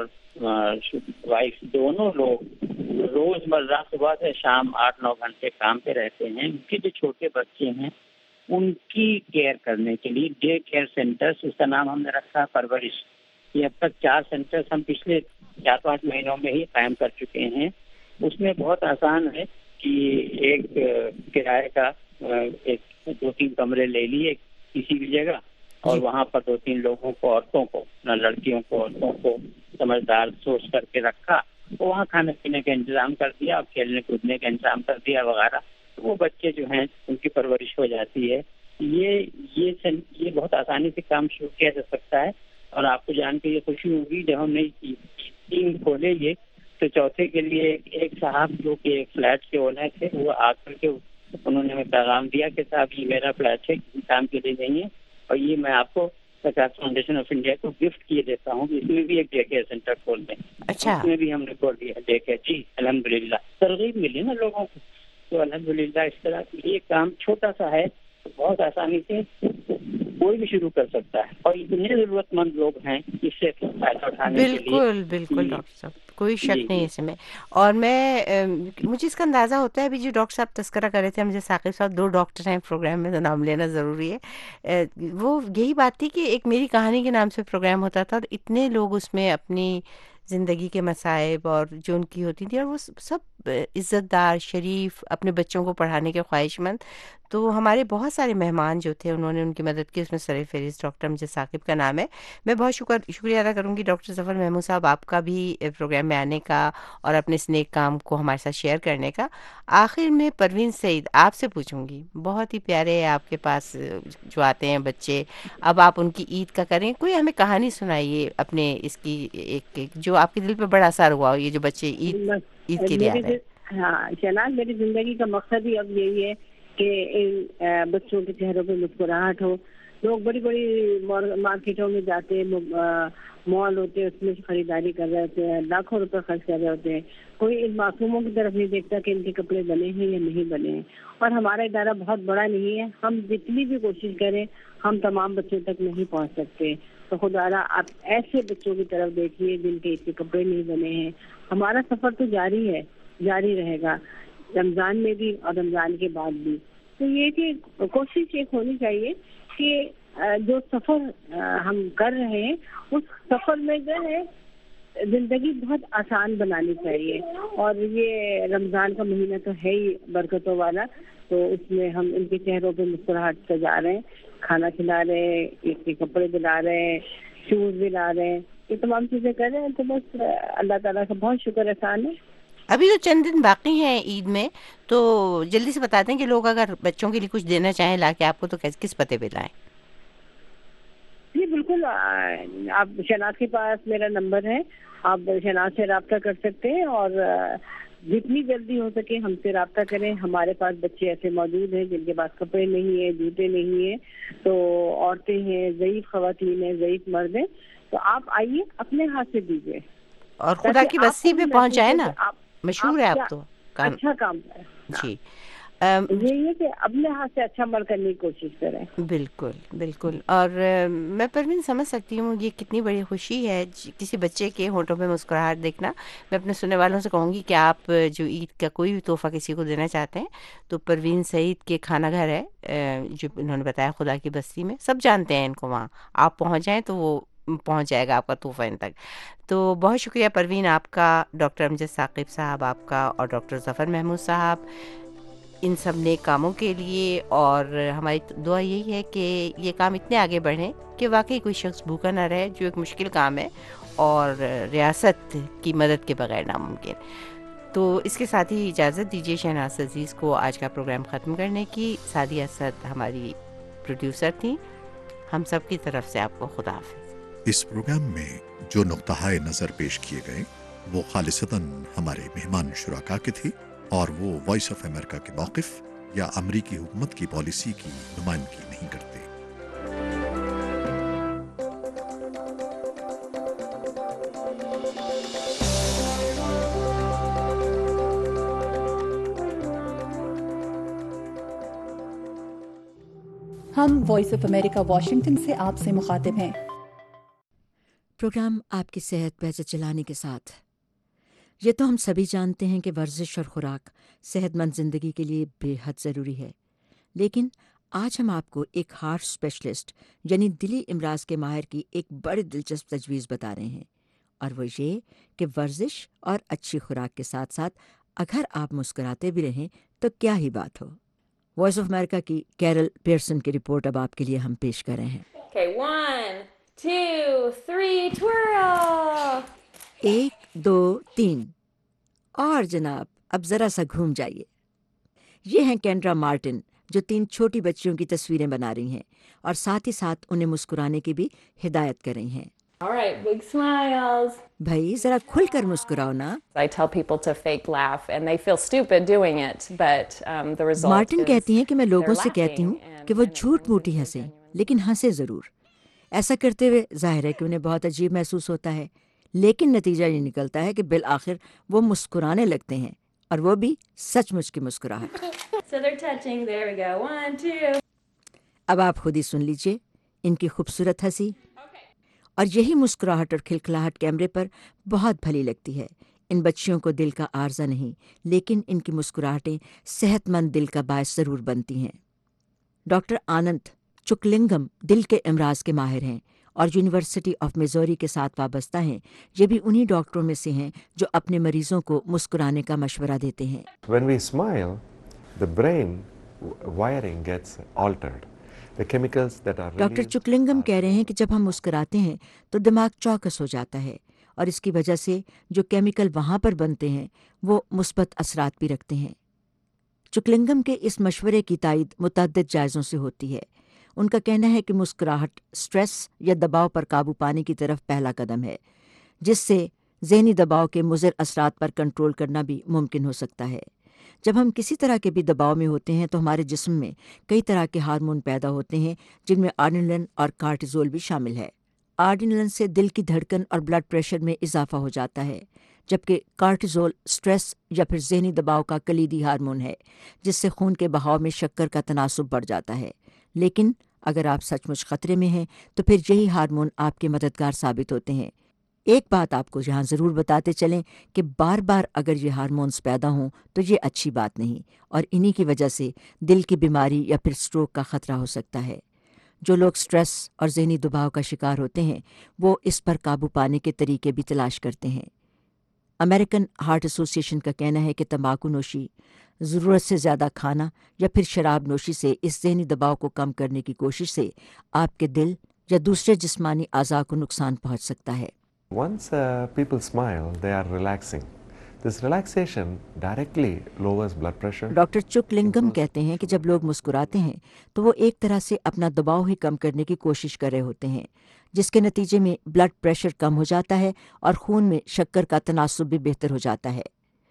وائف دونوں لوگ روز مرہ صبح سے شام آٹھ نو گھنٹے کام پہ رہتے ہیں، ان کے جو چھوٹے بچے ہیں ان کی کیئر کرنے کے لیے ڈے کیئر سینٹرز، اس کا نام ہم نے رکھا پرورش. یہ اب تک چار سینٹرز ہم پچھلے چار پانچ مہینوں میں ہی قائم کر چکے ہیں. اس میں بہت آسان ہے کہ ایک کرائے کا ایک دو تین کمرے لے لیے کسی بھی جگہ اور وہاں پر دو تین لوگوں کو، عورتوں کو، نہ لڑکیوں کو، عورتوں کو سمجھدار سوچ کر کے رکھا، وہاں کھانے پینے کا انتظام کر دیا، کھیلنے کودنے کا انتظام کر دیا وغیرہ. وہ بچے جو ہیں ان کی پرورش ہو جاتی ہے. یہ یہ یہ بہت آسانی سے کام شروع کیا جا سکتا ہے. اور آپ کو جان کے یہ خوشی ہوگی جب ہم نے ٹیم کھولے یہ تو چوتھے کے لیے ایک صاحب جو کہ ایک فلیٹ کے اونر تھے، وہ آ کر کے انہوں نے ہمیں پیغام دیا کہ صاحب یہ میرا فلیٹ ہے، کسی کام کے لیے نہیں ہے اور یہ میں آپ کو سرکار فاؤنڈیشن آف انڈیا کو گفٹ کیے دیتا ہوں، اس میں بھی ایک ڈے کیئر سینٹر کھول دیں.
اچھا.
اس میں بھی ہم نے کھول دیا ڈے کیئر. جی الحمد للہ ترغیب ملی نا لوگوں کو. تو الحمد للہ اس طرح یہ کام چھوٹا سا ہے، بہت آسانی سے کوئی بھی شروع کر سکتا ہے اور اتنے ضرورت مند لوگ ہیں اس سے فائدہ اٹھانے کے لیے.
بالکل بالکل ڈاکٹر صاحب، کوئی شک نہیں اس میں. اور میں مجھے اس کا اندازہ ہوتا ہے ابھی جو ڈاکٹر صاحب تذکرہ کر رہے تھے، مجھے ثاقب صاحب دو ڈاکٹر ہیں پروگرام میں تو نام لینا ضروری ہے. وہ یہی بات تھی کہ ایک میری کہانی کے نام سے پروگرام ہوتا تھا اور اتنے لوگ اس میں اپنی زندگی کے مصائب اور جو ان کی ہوتی تھی، اور وہ سب عزت دار، شریف، اپنے بچوں کو پڑھانے کے خواہش مند. تو ہمارے بہت سارے مہمان جو تھے انہوں نے ان کی مدد کی. اس میں سر فہرست ڈاکٹر مجھے ثاقب کا نام ہے. میں بہت شکر شکریہ ادا کروں گی ڈاکٹر ظفر محمود صاحب آپ کا بھی پروگرام میں آنے کا اور اپنے اس نیک کام کو ہمارے ساتھ شیئر کرنے کا. آخر میں پروین سعید آپ سے پوچھوں گی، بہت ہی پیارے آپ کے پاس جو آتے ہیں بچے، اب آپ ان کی عید کا کریں، کوئی ہمیں کہانی سنائیے اپنے اس کی ایک جو آپ کے دل پہ بڑا اثر ہوا ہو، یہ جو بچے عید عید کے لیے آ رہے ہیں.
ہاں شہناز، میری زندگی کا مقصد ہی اب یہی ہے کہ بچوں کے چہروں پہ مسکراہٹ ہو. لوگ بڑی بڑی مارکیٹوں میں جاتے ہیں، مال ہوتے ہیں، اس میں خریداری کر رہے ہوتے ہیں، لاکھوں روپے خرچ کر رہے ہوتے ہیں. کوئی ان معصوموں کی طرف نہیں دیکھتا کہ ان کے کپڑے بنے ہیں یا نہیں بنے ہیں. اور ہمارا ادارہ بہت بڑا نہیں ہے، ہم جتنی بھی کوشش کریں ہم تمام بچوں تک نہیں پہنچ سکتے. تو خدا را آپ ایسے بچوں کی طرف دیکھیے جن کے اتنے کپڑے نہیں بنے ہیں. ہمارا سفر تو جاری ہے، جاری رہے گا، رمضان میں بھی اور رمضان کے بعد بھی. تو یہ کہ کوشش ایک ہونی چاہیے کہ جو سفر ہم کر رہے ہیں اس سفر میں جو ہے زندگی بہت آسان بنانی چاہیے. اور یہ رمضان کا مہینہ تو ہے ہی برکتوں والا، تو اس میں ہم ان کے چہروں پہ مسکراہٹ سجا رہے ہیں، کھانا کھلا رہے ہیں، اس کے کپڑے دلا رہے ہیں، شوز دلا رہے ہیں، یہ تمام چیزیں کر رہے ہیں. تو بس اللہ تعالیٰ کا بہت شکر احسان ہے.
ابھی تو چند دن باقی ہیں عید میں، تو جلدی سے بتا دیں کہ لوگ اگر بچوں کے لیے کچھ دینا چاہیں لا کے آپ کو تو کس پتے پہ لائیں؟
جی بالکل، آپ شہناز کے پاس میرا نمبر ہے، آپ شہناز سے رابطہ کر سکتے ہیں اور جتنی جلدی ہو سکے ہم سے رابطہ کریں. ہمارے پاس بچے ایسے موجود ہیں جن کے پاس کپڑے نہیں ہیں، جوتے نہیں ہیں، تو عورتیں ہیں، ضعیف خواتین ہیں، ضعیف مرد ہیں. تو آپ آئیے اپنے ہاتھ سے دیجیے
اور خدا کی بستی پہ پہنچائے نا. مشہور ہے آپ تو
اچھا کام ہے.
جی
یہ کہ اپنے ہاتھ سے اچھا عمل کرنے کی کوشش کریں.
بالکل بالکل. اور میں پروین سمجھ سکتی ہوں یہ کتنی بڑی خوشی ہے کسی بچے کے ہونٹوں پہ مسکراہٹ دیکھنا. میں اپنے سننے والوں سے کہوں گی کہ آپ جو عید کا کوئی بھی تحفہ کسی کو دینا چاہتے ہیں تو پروین سعید کے کھانا گھر ہے جو انہوں نے بتایا خدا کی بستی میں، سب جانتے ہیں ان کو، وہاں آپ پہنچ جائیں تو وہ پہنچ جائے گا آپ کا تحفہ ان تک. تو بہت شکریہ پروین آپ کا، ڈاکٹر امجد ثاقب صاحب آپ کا، اور ڈاکٹر ظفر محمود صاحب ان سب نیک کاموں کے لیے. اور ہماری دعا یہی ہے کہ یہ کام اتنے آگے بڑھیں کہ واقعی کوئی شخص بھوکا نہ رہے، جو ایک مشکل کام ہے اور ریاست کی مدد کے بغیر ناممکن. تو اس کے ساتھ ہی اجازت دیجیے شہناز عزیز کو آج کا پروگرام ختم کرنے کی. سعدیہ اسد ہماری پروڈیوسر تھیں. ہم سب کی طرف سے آپ کو خدا حافظ.
اس پروگرام میں جو نقطہ نظر پیش کیے گئے وہ خالصتاً ہمارے مہمان شرکا کے تھے اور وہ وائس آف امریکہ کے موقف یا امریکی حکومت کی پالیسی کی نمائندگی نہیں کرتے.
ہم وائس آف امریکہ واشنگٹن سے آپ سے مخاطب ہیں.
پروگرام آپ کی صحت بہتر چلانے کے ساتھ. یہ تو ہم سبھی جانتے ہیں کہ ورزش اور خوراک صحت مند زندگی کے لیے بے حد ضروری ہے، لیکن آج ہم آپ کو ایک ہارٹ اسپیشلسٹ یعنی دلی امراض کے ماہر کی ایک بڑی دلچسپ تجویز بتا رہے ہیں، اور وہ یہ کہ ورزش اور اچھی خوراک کے ساتھ ساتھ اگر آپ مسکراتے بھی رہیں تو کیا ہی بات ہو. وائس آف امریکہ کی کیرل پیئرسن کی رپورٹ اب آپ کے لیے ہم پیش کر رہے ہیں.
Okay, one, two, three, twirl.
ایک دو تین اور جناب اب ذرا سا گھوم جائیے. یہ ہیں کینڈرا مارٹن جو تین چھوٹی بچیوں کی تصویریں بنا رہی ہیں اور ساتھ ہی ساتھ انہیں مسکرانے کی بھی ہدایت کر رہی ہیں.
All right, big smiles.
بھائی ذرا کھل کر مسکراؤ نا.
I tell people to fake laugh and they feel stupid doing it, but um, the result
Martin
is
کہتی ہیں کہ میں لوگوں
they're
سے کہتی ہوں
laughing
کہ وہ جھوٹ موٹی ہنسیں لیکن ہنسے ضرور. ایسا کرتے ہوئے ظاہر ہے کہ انہیں بہت عجیب محسوس ہوتا ہے، لیکن نتیجہ یہ نکلتا ہے کہ بالآخر وہ مسکرانے لگتے ہیں، اور وہ بھی سچ مچ کی مسکراہٹ.
So they're touching. There we go. One, two.
اب آپ خود ہی سن لیجئے ان کی خوبصورت ہنسی. اور یہی مسکراہٹ اور کھلکھلاہٹ کیمرے پر بہت بھلی لگتی ہے. ان بچیوں کو دل کا عارضہ نہیں، لیکن ان کی مسکراہٹیں صحت مند دل کا باعث ضرور بنتی ہیں. ڈاکٹر آنند چکلنگم دل کے امراض کے ماہر ہیں اور یونیورسٹی آف میزوری کے ساتھ وابستہ ہیں. یہ بھی انہی ڈاکٹروں میں سے ہیں جو اپنے مریضوں کو مسکرانے کا مشورہ دیتے ہیں.
When we smile, the brain wiring gets altered. The chemicals that are
doctor
released
Chokalingam کہہ رہے ہیں کہ جب ہم مسکراتے ہیں تو دماغ چوکس ہو جاتا ہے، اور اس کی وجہ سے جو کیمیکل وہاں پر بنتے ہیں وہ مثبت اثرات بھی رکھتے ہیں. چکلنگم کے اس مشورے کی تائید متعدد جائزوں سے ہوتی ہے. ان کا کہنا ہے کہ مسکراہٹ سٹریس یا دباؤ پر قابو پانے کی طرف پہلا قدم ہے، جس سے ذہنی دباؤ کے مضر اثرات پر کنٹرول کرنا بھی ممکن ہو سکتا ہے. جب ہم کسی طرح کے بھی دباؤ میں ہوتے ہیں تو ہمارے جسم میں کئی طرح کے ہارمون پیدا ہوتے ہیں، جن میں آڈرینلن اور کارٹیزول بھی شامل ہے. آڈرینلن سے دل کی دھڑکن اور بلڈ پریشر میں اضافہ ہو جاتا ہے، جبکہ کارٹیزول سٹریس یا پھر ذہنی دباؤ کا کلیدی ہارمون ہے، جس سے خون کے بہاؤ میں شکر کا تناسب بڑھ جاتا ہے. لیکن اگر آپ سچ مچ خطرے میں ہیں تو پھر یہی ہارمون آپ کے مددگار ثابت ہوتے ہیں. ایک بات آپ کو یہاں ضرور بتاتے چلیں کہ بار بار اگر یہ ہارمونز پیدا ہوں تو یہ اچھی بات نہیں، اور انہی کی وجہ سے دل کی بیماری یا پھر سٹروک کا خطرہ ہو سکتا ہے. جو لوگ سٹریس اور ذہنی دباؤ کا شکار ہوتے ہیں وہ اس پر قابو پانے کے طریقے بھی تلاش کرتے ہیں. امریکن ہارٹ ایسوسی ایشن کا کہنا ہے کہ تمباکو نوشی، ضرورت سے زیادہ کھانا یا پھر شراب نوشی سے اس ذہنی دباؤ کو کم کرنے کی کوشش سے آپ کے دل یا دوسرے جسمانی اعضاء کو نقصان پہنچ سکتا ہے.
Once uh, people smile, they are relaxing. This relaxation directly lowers blood pressure.
Doctor Chokalingam کہتے ہیں کہ جب لوگ مسکراتے ہیں تو وہ ایک طرح سے اپنا دباؤ ہی کم کرنے کی کوشش کر رہے ہوتے ہیں، جس کے نتیجے میں بلڈ پریشر کم ہو جاتا ہے اور خون میں شکر کا تناسب بھی بہتر ہو جاتا ہے.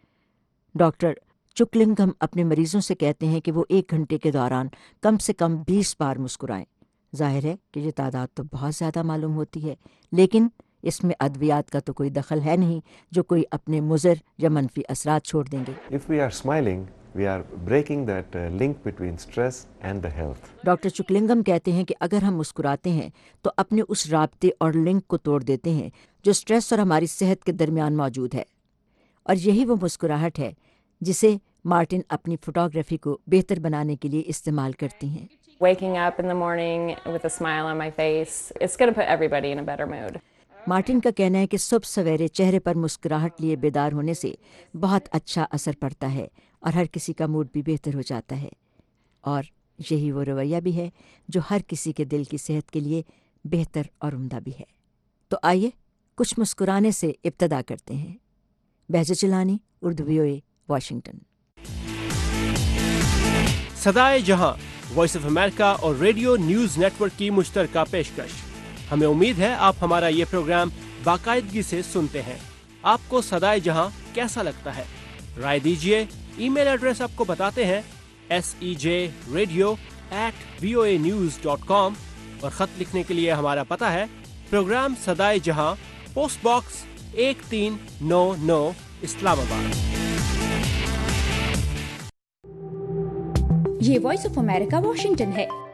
ڈاکٹر چکلنگم اپنے مریضوں سے کہتے ہیں کہ وہ ایک گھنٹے کے دوران کم سے کم بیس بار مسکرائیں. ظاہر ہے کہ یہ تعداد تو بہت زیادہ معلوم ہوتی ہے، لیکن اس میں ادویات کا تو کوئی دخل ہے نہیں جو کوئی اپنے مضر یا منفی اثرات چھوڑ دیں گے.
If we are smiling, we are breaking that uh, link between stress and the health.
Doctor Chokalingam کہتے ہیں کہ اگر ہم مسکراتے ہیں تو اپنے اس رابطے اور لنک کو توڑ دیتے ہیں جو سٹریس اور ہماری صحت کے درمیان موجود ہے، اور یہی وہ مسکراہٹ ہے جسے مارٹن اپنی فوٹوگرافی کو بہتر بنانے کے لیے استعمال کرتی ہیں.
Waking up in the morning with a smile on my face, it's going to put everybody in a better mood.
Martin کا کہنا ہے کہ صبح سویرے چہرے پر مسکراہٹ لیے بیدار ہونے سے بہت اچھا اثر پڑتا ہے اور ہر کسی کا موڈ بھی بہتر ہو جاتا ہے، اور یہی وہ رویہ بھی ہے جو ہر کسی کے دل کی صحت کے لیے بہتر اور عمدہ بھی ہے. تو آئیے کچھ مسکرانے سے ابتدا کرتے ہیں. Behjat Jilani Urdu VOA Washington.
सदाए जहां वॉइस ऑफ अमेरिका और रेडियो न्यूज नेटवर्क की मुश्तरका पेशकश। हमें उम्मीद है आप हमारा ये प्रोग्राम बाकायदगी से सुनते हैं। आपको सदाए जहां कैसा लगता है? राय दीजिए। ईमेल एड्रेस आपको बताते हैं S E J radio at V O A news dot com और ख़त लिखने के लिए हमारा पता है प्रोग्राम सदाए जहां, पोस्ट बॉक्स एक तीन नौ नौ, इस्लामाबाद।
ये वॉइस ऑफ अमेरिका वाशिंगटन है।